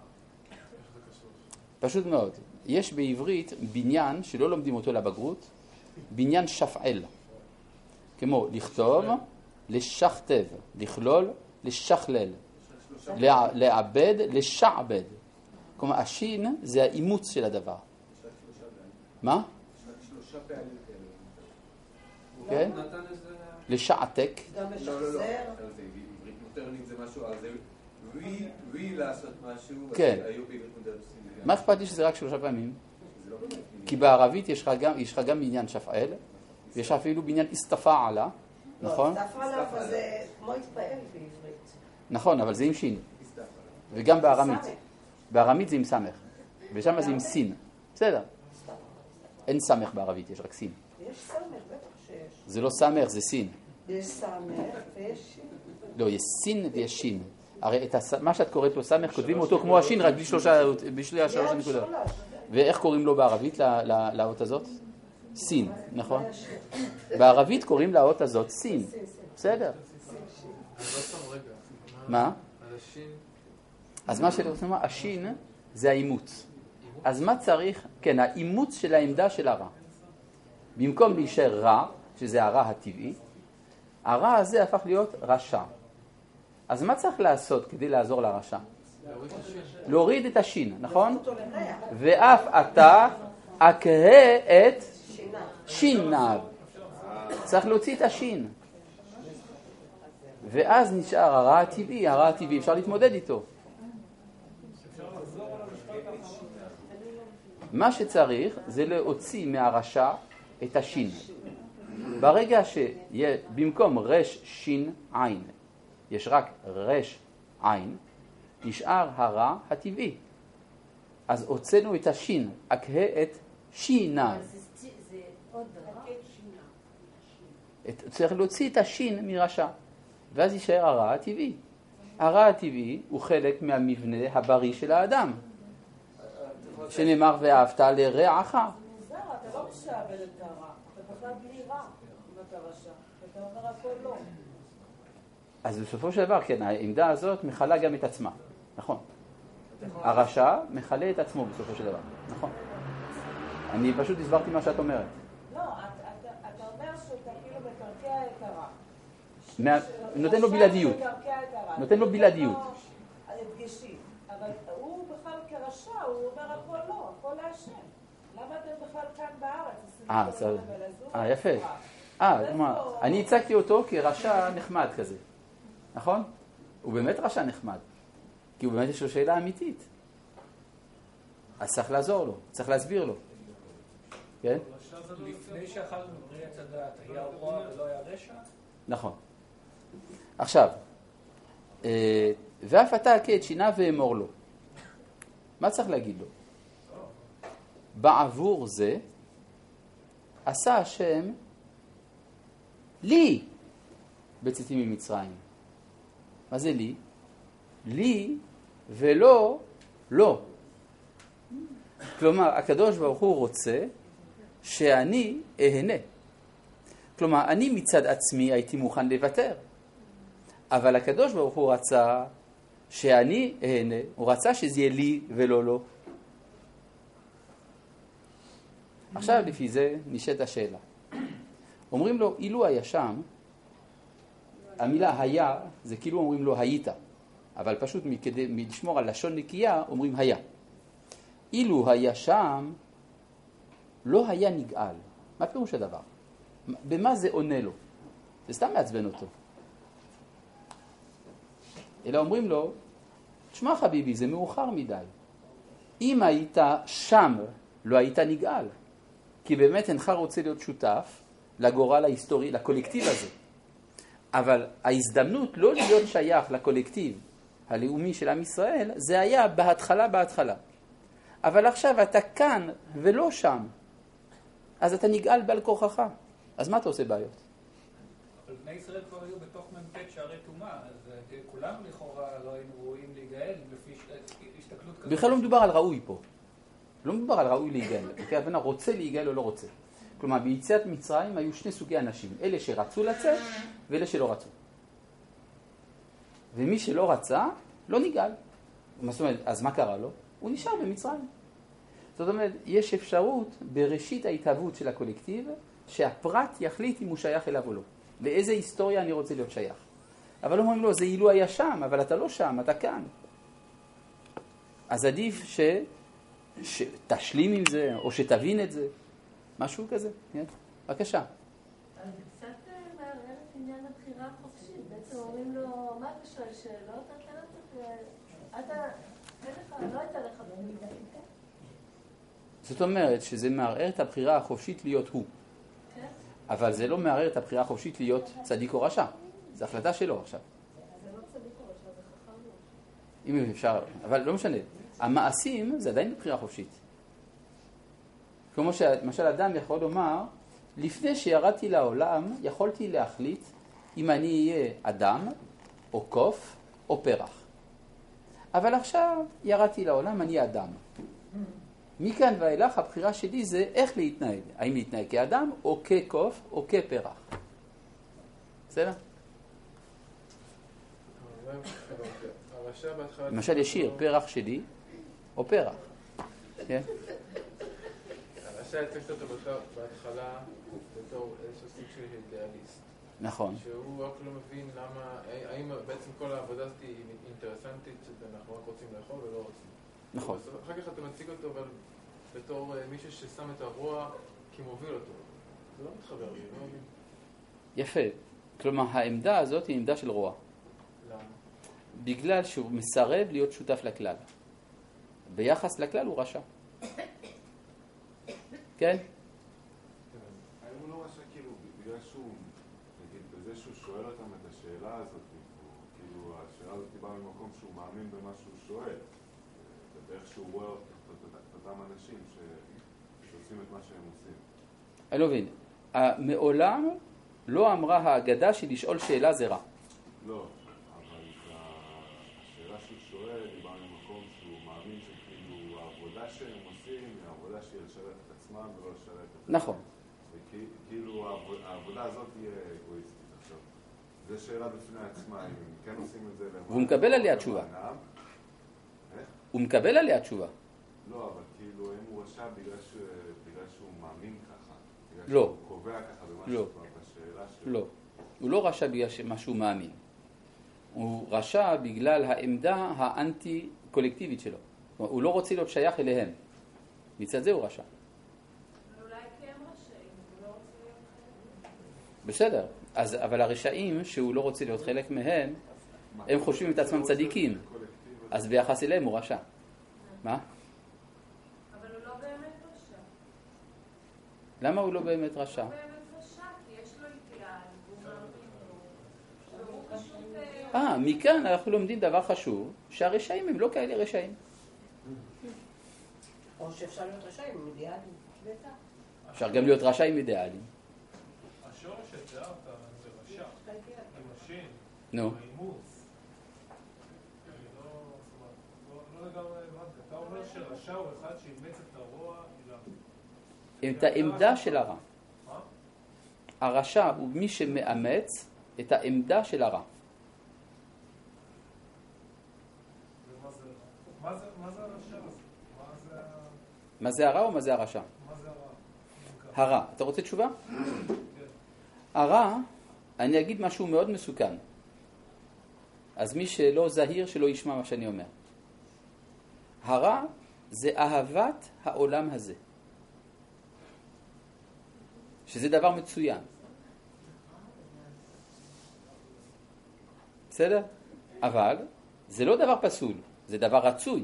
פשוט מאוד. יש בעברית בניין שלא לומדים אותו לבגרות, בניין שפעל. כמו לכתוב, לשכתב, לכלול, לשכלל, לעבד, לשעבד. כלומר, השין זה האימוץ של הדבר. מה? כן? לשעתק. גם לשחזר. עברית מודרנית זה משהו, אז וי לעשות משהו, כן. היו בעברית מודרנית. מה אכפת לי שזה רק שלושה פעמים? כי בערבית יש לך גם בניין שפעל, ויש אפילו בניין הסתפעלה, נכון? הסתפעלה זה כמו התפעל בעברית. נכון, אבל זה עם שין. וגם בארמית. בארמית זה עם סמך, ושם זה עם סין. בסדר. אין סמך בערבית, יש רק סין. יש סמך, בטח שיש. זה לא סמך, זה סין. יש סמך ויש שין. לא, יש סין ויש שין. הרי את הס... מה שאת קוראת לו סמך, כותבים אותו כמו השין, רק בלי שלושה, בשלי שלוש נקודות. ואיך קוראים לו בערבית לאות הזאת? סין, נכון? בערבית קוראים לאות הזאת סין. בסדר. מה? אז מה שאני רוצה לומר, השין זה האימוץ. אז מה צריך? כן, האימוץ של העמדה של הרע. במקום להישאר רע, שזה הרע הטבעי, הרע הזה הפך להיות רשע. אז מה צריך לעשות כדי לעזור לרשע? להוריד את השין, נכון? ואף אתה אקהה את שיניו. צריך להוציא את השין. ואז נשאר הרע הטבעי, הרע הטבעי, אפשר להתמודד איתו. מה שצריך זה להוציא מהרשע את השין. ברגע שבמקום רש שין עין יש רק רש עין, נשאר הרע הטבעי. אז הוצאנו את השין, אקהה את שיניו. זה עוד רע. צריך להוציא את השין מרשע, ואז יישאר הרע הטבעי. הרע הטבעי הוא חלק מהמבנה הבריא של האדם. שנאמר ואהבת לרעך. אתה לא משעבד את הרע, אתה בכלל בלי רע אם אתה רשע, אתה אומר הכל לא. אז בסופו של דבר, כן, העמדה הזאת מכלה גם את עצמה, נכון. הרשע מכלה את עצמו בסופו של דבר, נכון. אני פשוט הסברתי מה שאת אומרת. לא, אתה אומר שאתה כאילו מקרקע את הרע. נותן לו בלעדיות. נותן לו בלעדיות. הדגשים, אבל הוא בכלל כרשע, הוא אומר הכל לא, הכל להשם. למה אתם בכלל כאן בארץ? אה, בסדר. אה, יפה. אה, כלומר, אני הצגתי אותו כרשע נחמד כזה. נכון? הוא באמת רשע נחמד, כי הוא באמת יש לו שאלה אמיתית. אז צריך לעזור לו, צריך להסביר לו. כן? לפני שאכלנו פרי עץ הדעת, היה רוע ולא היה רשע? נכון. עכשיו, ואף אתה הכה את שיניו ואמור לו. מה צריך להגיד לו? בעבור זה עשה השם לי בצאתי ממצרים. מה זה לי? לי ולא לא. כלומר, הקדוש ברוך הוא רוצה שאני אהנה. כלומר, אני מצד עצמי הייתי מוכן לוותר. אבל הקדוש ברוך הוא רצה שאני אהנה, הוא רצה שזה יהיה לי ולא לא. עכשיו לפי זה נשאלת השאלה. אומרים לו, אילו היה שם, המילה היה, זה כאילו אומרים לו היית, אבל פשוט מכדי, מלשמור על לשון נקייה, אומרים היה. אילו היה שם, לא היה נגאל. מה פירוש הדבר? במה זה עונה לו? זה סתם מעצבן אותו. אלא אומרים לו, תשמע חביבי, זה מאוחר מדי. אם היית שם, לא היית נגאל. כי באמת אינך רוצה להיות שותף לגורל ההיסטורי, לקולקטיב הזה. אבל ההזדמנות לא להיות שייך לקולקטיב הלאומי של עם ישראל, זה היה בהתחלה בהתחלה. אבל עכשיו אתה כאן ולא שם. אז אתה נגאל בעל כורחך. אז מה אתה עושה בעיות? אבל בני ישראל כבר היו בתוך מ"ט שערי טומאה, אז כולם לכאורה לא היינו ראויים להיגאל לפי הסתכלות כזאת. בכלל לא מדובר על ראוי פה. לא מדובר על ראוי להיגאל. כי הבן רוצה להיגאל או לא רוצה. כלומר, ביציאת מצרים היו שני סוגי אנשים. אלה שרצו לצאת ואלה שלא רצו. ומי שלא רצה, לא נגאל. זאת אומרת, אז מה קרה לו? הוא נשאר במצרים. זאת אומרת, יש אפשרות בראשית ההתהוות של הקולקטיב, שהפרט יחליט אם הוא שייך אליו או לא. לאיזה היסטוריה אני רוצה להיות שייך. אבל אומרים לו, זה אילו היה שם, אבל אתה לא שם, אתה כאן. אז עדיף ש... שתשלים עם זה, או שתבין את זה. משהו כזה, כן? בבקשה. אז זה קצת מערער את עניין הבחירה החופשית. בעצם אומרים לו, מה אתה שואל שאלות? אתה, אין לך, לא הייתה לך במידה. זאת אומרת שזה מערער את הבחירה החופשית להיות הוא. כן. אבל זה לא מערער את הבחירה החופשית להיות צדיק או רשע. זו החלטה שלו עכשיו. זה לא צדיק או רשע, זה חכם מאוד. אם אפשר, אבל לא משנה. המעשים זה עדיין בחירה חופשית. כמו שלמשל אדם יכול לומר, לפני שירדתי לעולם, יכולתי להחליט אם אני אהיה אדם, או קוף, או פרח. אבל עכשיו ירדתי לעולם, אני אדם. מכאן ואילך הבחירה שלי זה איך להתנהג. האם להתנהג כאדם, או כקוף, או כפרח. בסדר? למשל ישיר, פרח שלי, או פרח. כן? הרשע הצגת אותו בהתחלה בתור איזשהו סוג של אידיאליסט. נכון. שהוא רק לא מבין למה, האם בעצם כל העבודה הזאת היא אינטרסנטית, שאנחנו רק רוצים לאכול ולא רוצים. נכון. אחר כך אתה מציג אותו אבל בתור מישהו ששם את הרוע כמוביל אותו. זה לא מתחבר לי, לא מבין. יפה. כלומר, העמדה הזאת היא עמדה של רוע. למה? בגלל שהוא מסרב להיות שותף לכלל. ביחס לכלל הוא רשע. כן? האם הוא לא רשע כאילו בגלל שהוא, נגיד, בזה שהוא שואל אותם את השאלה הזאת, כאילו השאלה הזאת באה ממקום שהוא מאמין במה שהוא שואל, באיך שהוא רואה את אותם אנשים שעושים את מה שהם עושים. אני לא מבין. מעולם לא אמרה ההגדה שלשאול שאלה זה רע. לא, אבל השאלה שהוא שואל היא באה ממקום שהוא מאמין שכאילו העבודה שהם עושים היא העבודה שהיא לשרת את עצמם ולא לשרת את עצמם. נכון. וכאילו העבודה הזאת תהיה אגואיסטית עכשיו. זו שאלה בפני עצמה, אם כן עושים את זה למען... והוא מקבל עליה תשובה. הוא מקבל עליה תשובה. לא, אבל כאילו, אם הוא רשע בגלל שהוא מאמין ככה, בגלל לא. שהוא קובע ככה במשהו בשאלה שלו. לא. הוא לא רשע בגלל מה שהוא מאמין. הוא רשע בגלל העמדה האנטי-קולקטיבית שלו. הוא לא רוצה להיות שייך אליהם. מצד זה הוא רשע. אבל אולי כי הם רשעים, הוא לא רוצה להיות חלק. בסדר. אז, אבל הרשעים שהוא לא רוצה להיות חלק מהם, הם חושבים את עצמם צדיקים, אז ביחס אליהם הוא רשע. מה? אבל הוא לא באמת רשע. למה הוא לא באמת רשע? הוא באמת רשע, כי יש לו אידיאל, והוא מאמין לו, והוא פשוט... אה, מכאן אנחנו לומדים דבר חשוב, שהרשעים הם לא כאלה רשעים. או שאפשר להיות רשעים עם אידיאלים. בטח. אפשר גם להיות רשע עם אידיאלים. השורש שתיארת זה רשע, עם השין, נו. עם האימוץ. אני לא... לא לגמרי הבנתי. אתה אומר שרשע הוא אחד שאימץ את הרוע אליו. את העמדה של הרע. מה? הרשע הוא מי שמאמץ את העמדה של הרע. ומה זה? מה זה מה זה הרשע הזה? מה זה... מה זה הרע או מה זה הרשע? מה זה הרע? הרע. אתה רוצה תשובה? הרע, אני אגיד משהו מאוד מסוכן. אז מי שלא זהיר שלא ישמע מה שאני אומר. הרע זה אהבת העולם הזה. שזה דבר מצוין. בסדר? אבל זה לא דבר פסול, זה דבר רצוי.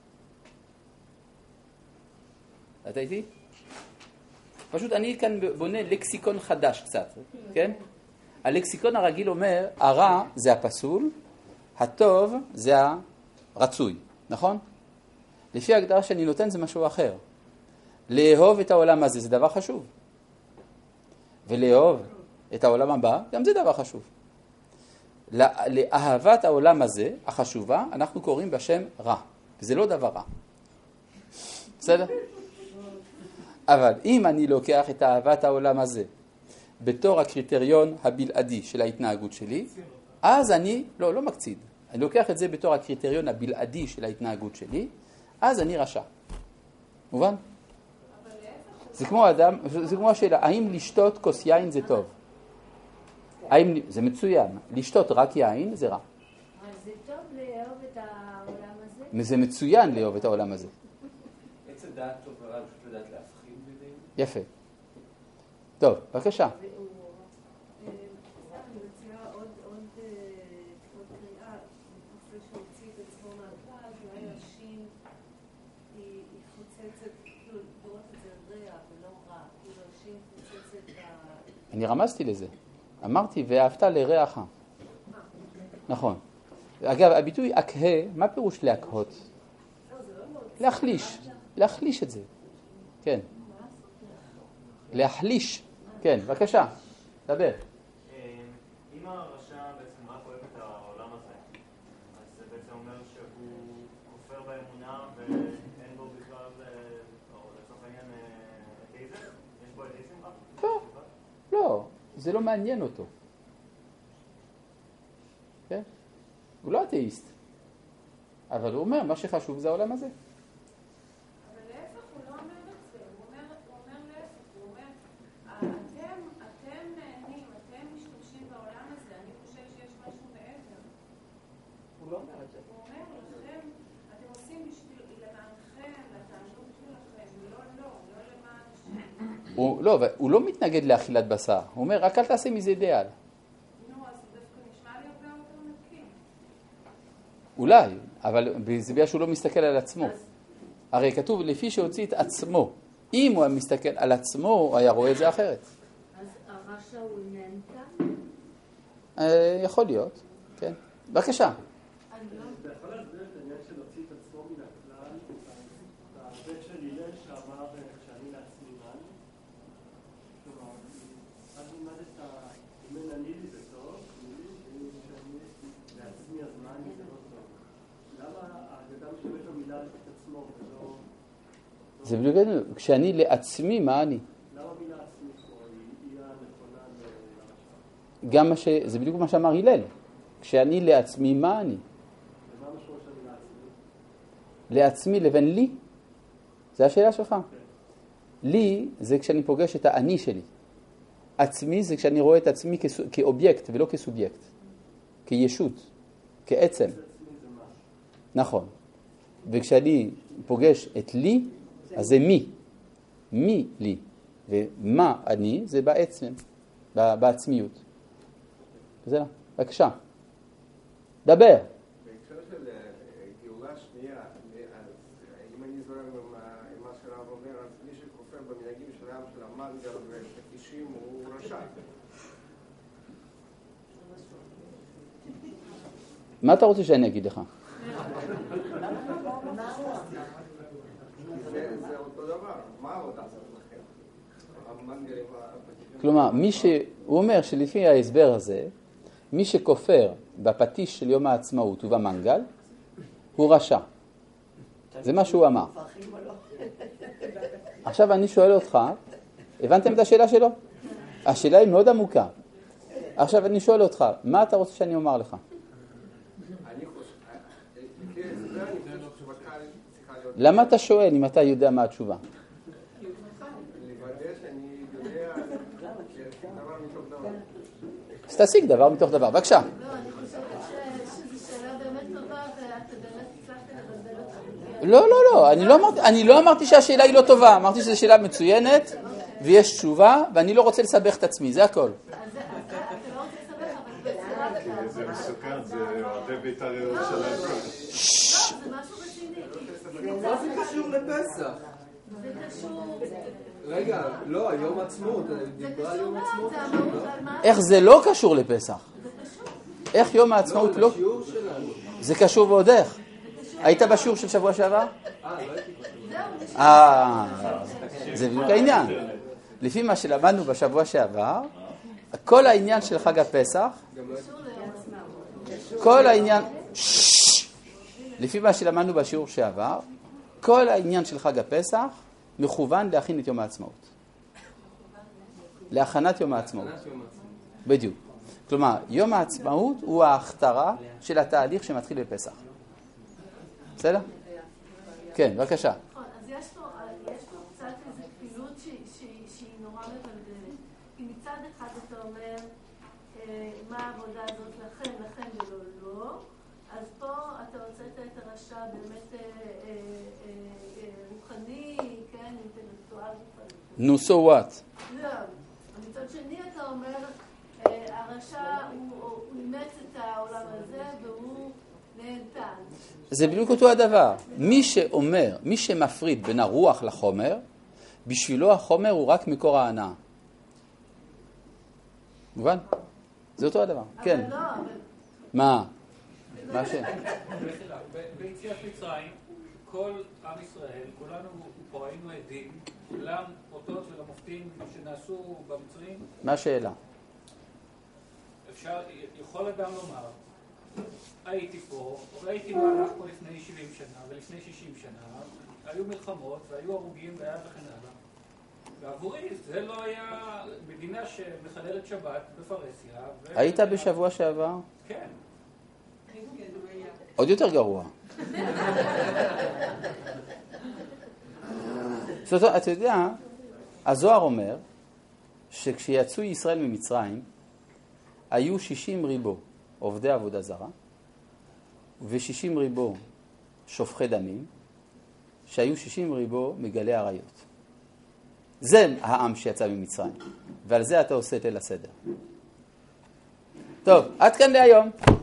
אתה איתי? פשוט אני כאן בונה לקסיקון חדש קצת, כן? הלקסיקון הרגיל אומר, הרע זה הפסול, הטוב זה הרצוי, נכון? לפי ההגדרה שאני נותן זה משהו אחר. לאהוב את העולם הזה זה דבר חשוב. ולאהוב את העולם הבא גם זה דבר חשוב. לאהבת העולם הזה, החשובה, אנחנו קוראים בשם רע. וזה לא דבר רע. בסדר? אבל אם אני לוקח את אהבת העולם הזה בתור הקריטריון הבלעדי של ההתנהגות שלי, אז אני, לא, לא מקציד. אני לוקח את זה בתור הקריטריון הבלעדי של ההתנהגות שלי, אז אני רשע. מובן? זה כמו אדם, זה כמו השאלה, האם לשתות כוס יין זה טוב? האם, זה מצוין. לשתות רק יין זה רע. אבל זה טוב לאהוב את העולם הזה? זה מצוין לאהוב את העולם הזה. עץ הדעת טוב ורע, פשוט לדעת להבחין ביניהם. יפה. טוב, בבקשה. אני מציעה עוד קריאה, אחרי שהוציא את עצמו מהכלל, אולי השין היא חוצצת, כאילו לראות את זה ריח ולא רע, כאילו השין חוצצת ה... אני רמזתי לזה. אמרתי, ואהבת לרעך. נכון. אגב, הביטוי אכהה, מה פירוש להכהות? להחליש. להחליש את זה. כן. להחליש. כן, בבקשה. דבר. אם הרשע בעצם רק אוהב את העולם הזה, אז זה בעצם אומר שהוא כופר באמונה ואין בו בכלל, או לצורך העניין, אתאיזם? יש בו אתאיזם רק? לא, לא. זה לא מעניין אותו. כן? הוא לא אתאיסט. אבל הוא אומר, מה שחשוב זה העולם הזה. אבל להפך, הוא לא אומר את זה. הוא אומר, הוא אומר להפך. הוא אומר, אתם, אתם נהנים, אתם משתמשים בעולם הזה. אני חושב שיש משהו מעבר. הוא לא אומר את זה. הוא אומר לכם, אתם עושים בשביל למענכם, לתענוג שלכם. לא, לא, לא למען השם. הוא, לא, הוא לא מתנגד לאכילת בשר. הוא אומר, רק אל תעשה מזה אידיאל. נו, אז דווקא נשמע לי הרבה יותר נקי. אולי, אבל זה בגלל שהוא לא מסתכל על עצמו. הרי כתוב, לפי שהוציא את עצמו. אם הוא מסתכל על עצמו, הוא היה רואה את זה אחרת. אז הרשע הוא נהנתה? יכול להיות, כן. בבקשה. אתה יכול להסביר את העניין של להוציא את עצמו מן הכלל, בהיבט של הלל שאמר שאני לעצמי מן? כלומר, אז לימדת, אם אין אני לי זה טוב, אם שאני לעצמי אז מה אני זה לא טוב. למה האדם שבאמת המילה את עצמו ולא... זה בדיוק, כשאני לעצמי, מה אני? למה מילה עצמי פה היא הנכונה לרשע? גם מה ש... זה בדיוק מה שאמר הלל. כשאני לעצמי, מה אני? ומה המשמעות של המילה עצמי? לעצמי לבין לי? זה השאלה שלך. לי זה כשאני פוגש את האני שלי. עצמי זה כשאני רואה את עצמי כסו... כאובייקט ולא כסובייקט. כישות. כעצם. נכון. וכשאני פוגש את לי, אז זה מי. מי לי. ומה אני זה בעצם. בעצמיות. בסדר? בבקשה. דבר. בהקשר של גאולה שנייה, אם אני זורם עם מה שהרב אומר, אז מי שכופר במנהגים של העם של המנגל ופטישים הוא רשע. מה אתה רוצה שאני אגיד לך? זה אותו דבר, מה העבודה הזאת לכם? המנגלים והפטישים... כלומר, מי ש... הוא אומר שלפי ההסבר הזה, מי שכופר בפטיש של יום העצמאות ובמנגל, הוא רשע. זה מה שהוא אמר. עכשיו אני שואל אותך, הבנתם את השאלה שלו? השאלה היא מאוד עמוקה. עכשיו אני שואל אותך, מה אתה רוצה שאני אומר לך? למה אתה שואל אם אתה יודע מה התשובה? אז תשיג דבר מתוך דבר. בבקשה. לא, אני חושבת שזו שאלה באמת טובה ואתה באמת הצלחת לבלבל אותה. לא, לא, לא. אני לא אמרתי, אני לא אמרתי שהשאלה היא לא טובה. אמרתי שזו שאלה מצוינת ויש תשובה ואני לא רוצה לסבך את עצמי. זה הכל. זה מסוכן, זה הרבה בית"ר ירושלים. זה משהו רציני. מה זה קשור לפסח? זה קשור... רגע, לא, יום עצמאות, דיברה על יום עצמאות. איך זה לא קשור לפסח? איך יום העצמאות לא? זה קשור ועוד איך. היית בשיעור של שבוע שעבר? אה, זה בדיוק העניין. לפי מה שלמדנו בשבוע שעבר, כל העניין של חג הפסח, כל העניין, לפי מה שלמדנו בשיעור שעבר, כל העניין של חג הפסח מכוון להכין את יום העצמאות. להכנת יום העצמאות. בדיוק. כלומר, יום העצמאות הוא ההכתרה של התהליך שמתחיל בפסח. בסדר? כן, בבקשה. אז יש פה קצת איזו כפילות שהיא נורא מבלבלת. כי מצד אחד אתה אומר, מה העבודה הזאת לכם, לכם ולא לא, אז פה אתה הוצאת את הרשע באמת רוחני, כן, אינטלקטואל רוחני. נו, so what? לא. מצד שני אתה אומר, הרשע הוא אימץ את העולם הזה והוא נהנתן. זה בדיוק אותו הדבר. מי שאומר, מי שמפריד בין הרוח לחומר, בשבילו החומר הוא רק מקור ההנאה. מובן? זה אותו הדבר. כן. אבל לא, אבל... מה? מה ש... ביציאת מצרים, כל עם ישראל, כולנו פה היינו עדים למותות ולמופתים שנעשו במצרים. מה השאלה? אפשר, יכול אדם לומר, הייתי פה, ראיתי מה הלך פה לפני שבעים שנה ולפני שישים שנה, היו מלחמות והיו הרוגים ויד וכן הלאה. ועבורי זה לא היה מדינה שמחללת שבת בפרסיה. ו... היית בשבוע שעבר? כן. עוד יותר גרוע. זאת אומרת, אתה יודע, הזוהר אומר שכשיצאו ישראל ממצרים, היו שישים ריבו עובדי עבודה זרה, ו-שישים ריבו שופכי דמים, שהיו שישים ריבו מגלי עריות. זה העם שיצא ממצרים, ועל זה אתה עושה את ליל הסדר. טוב, עד כאן להיום.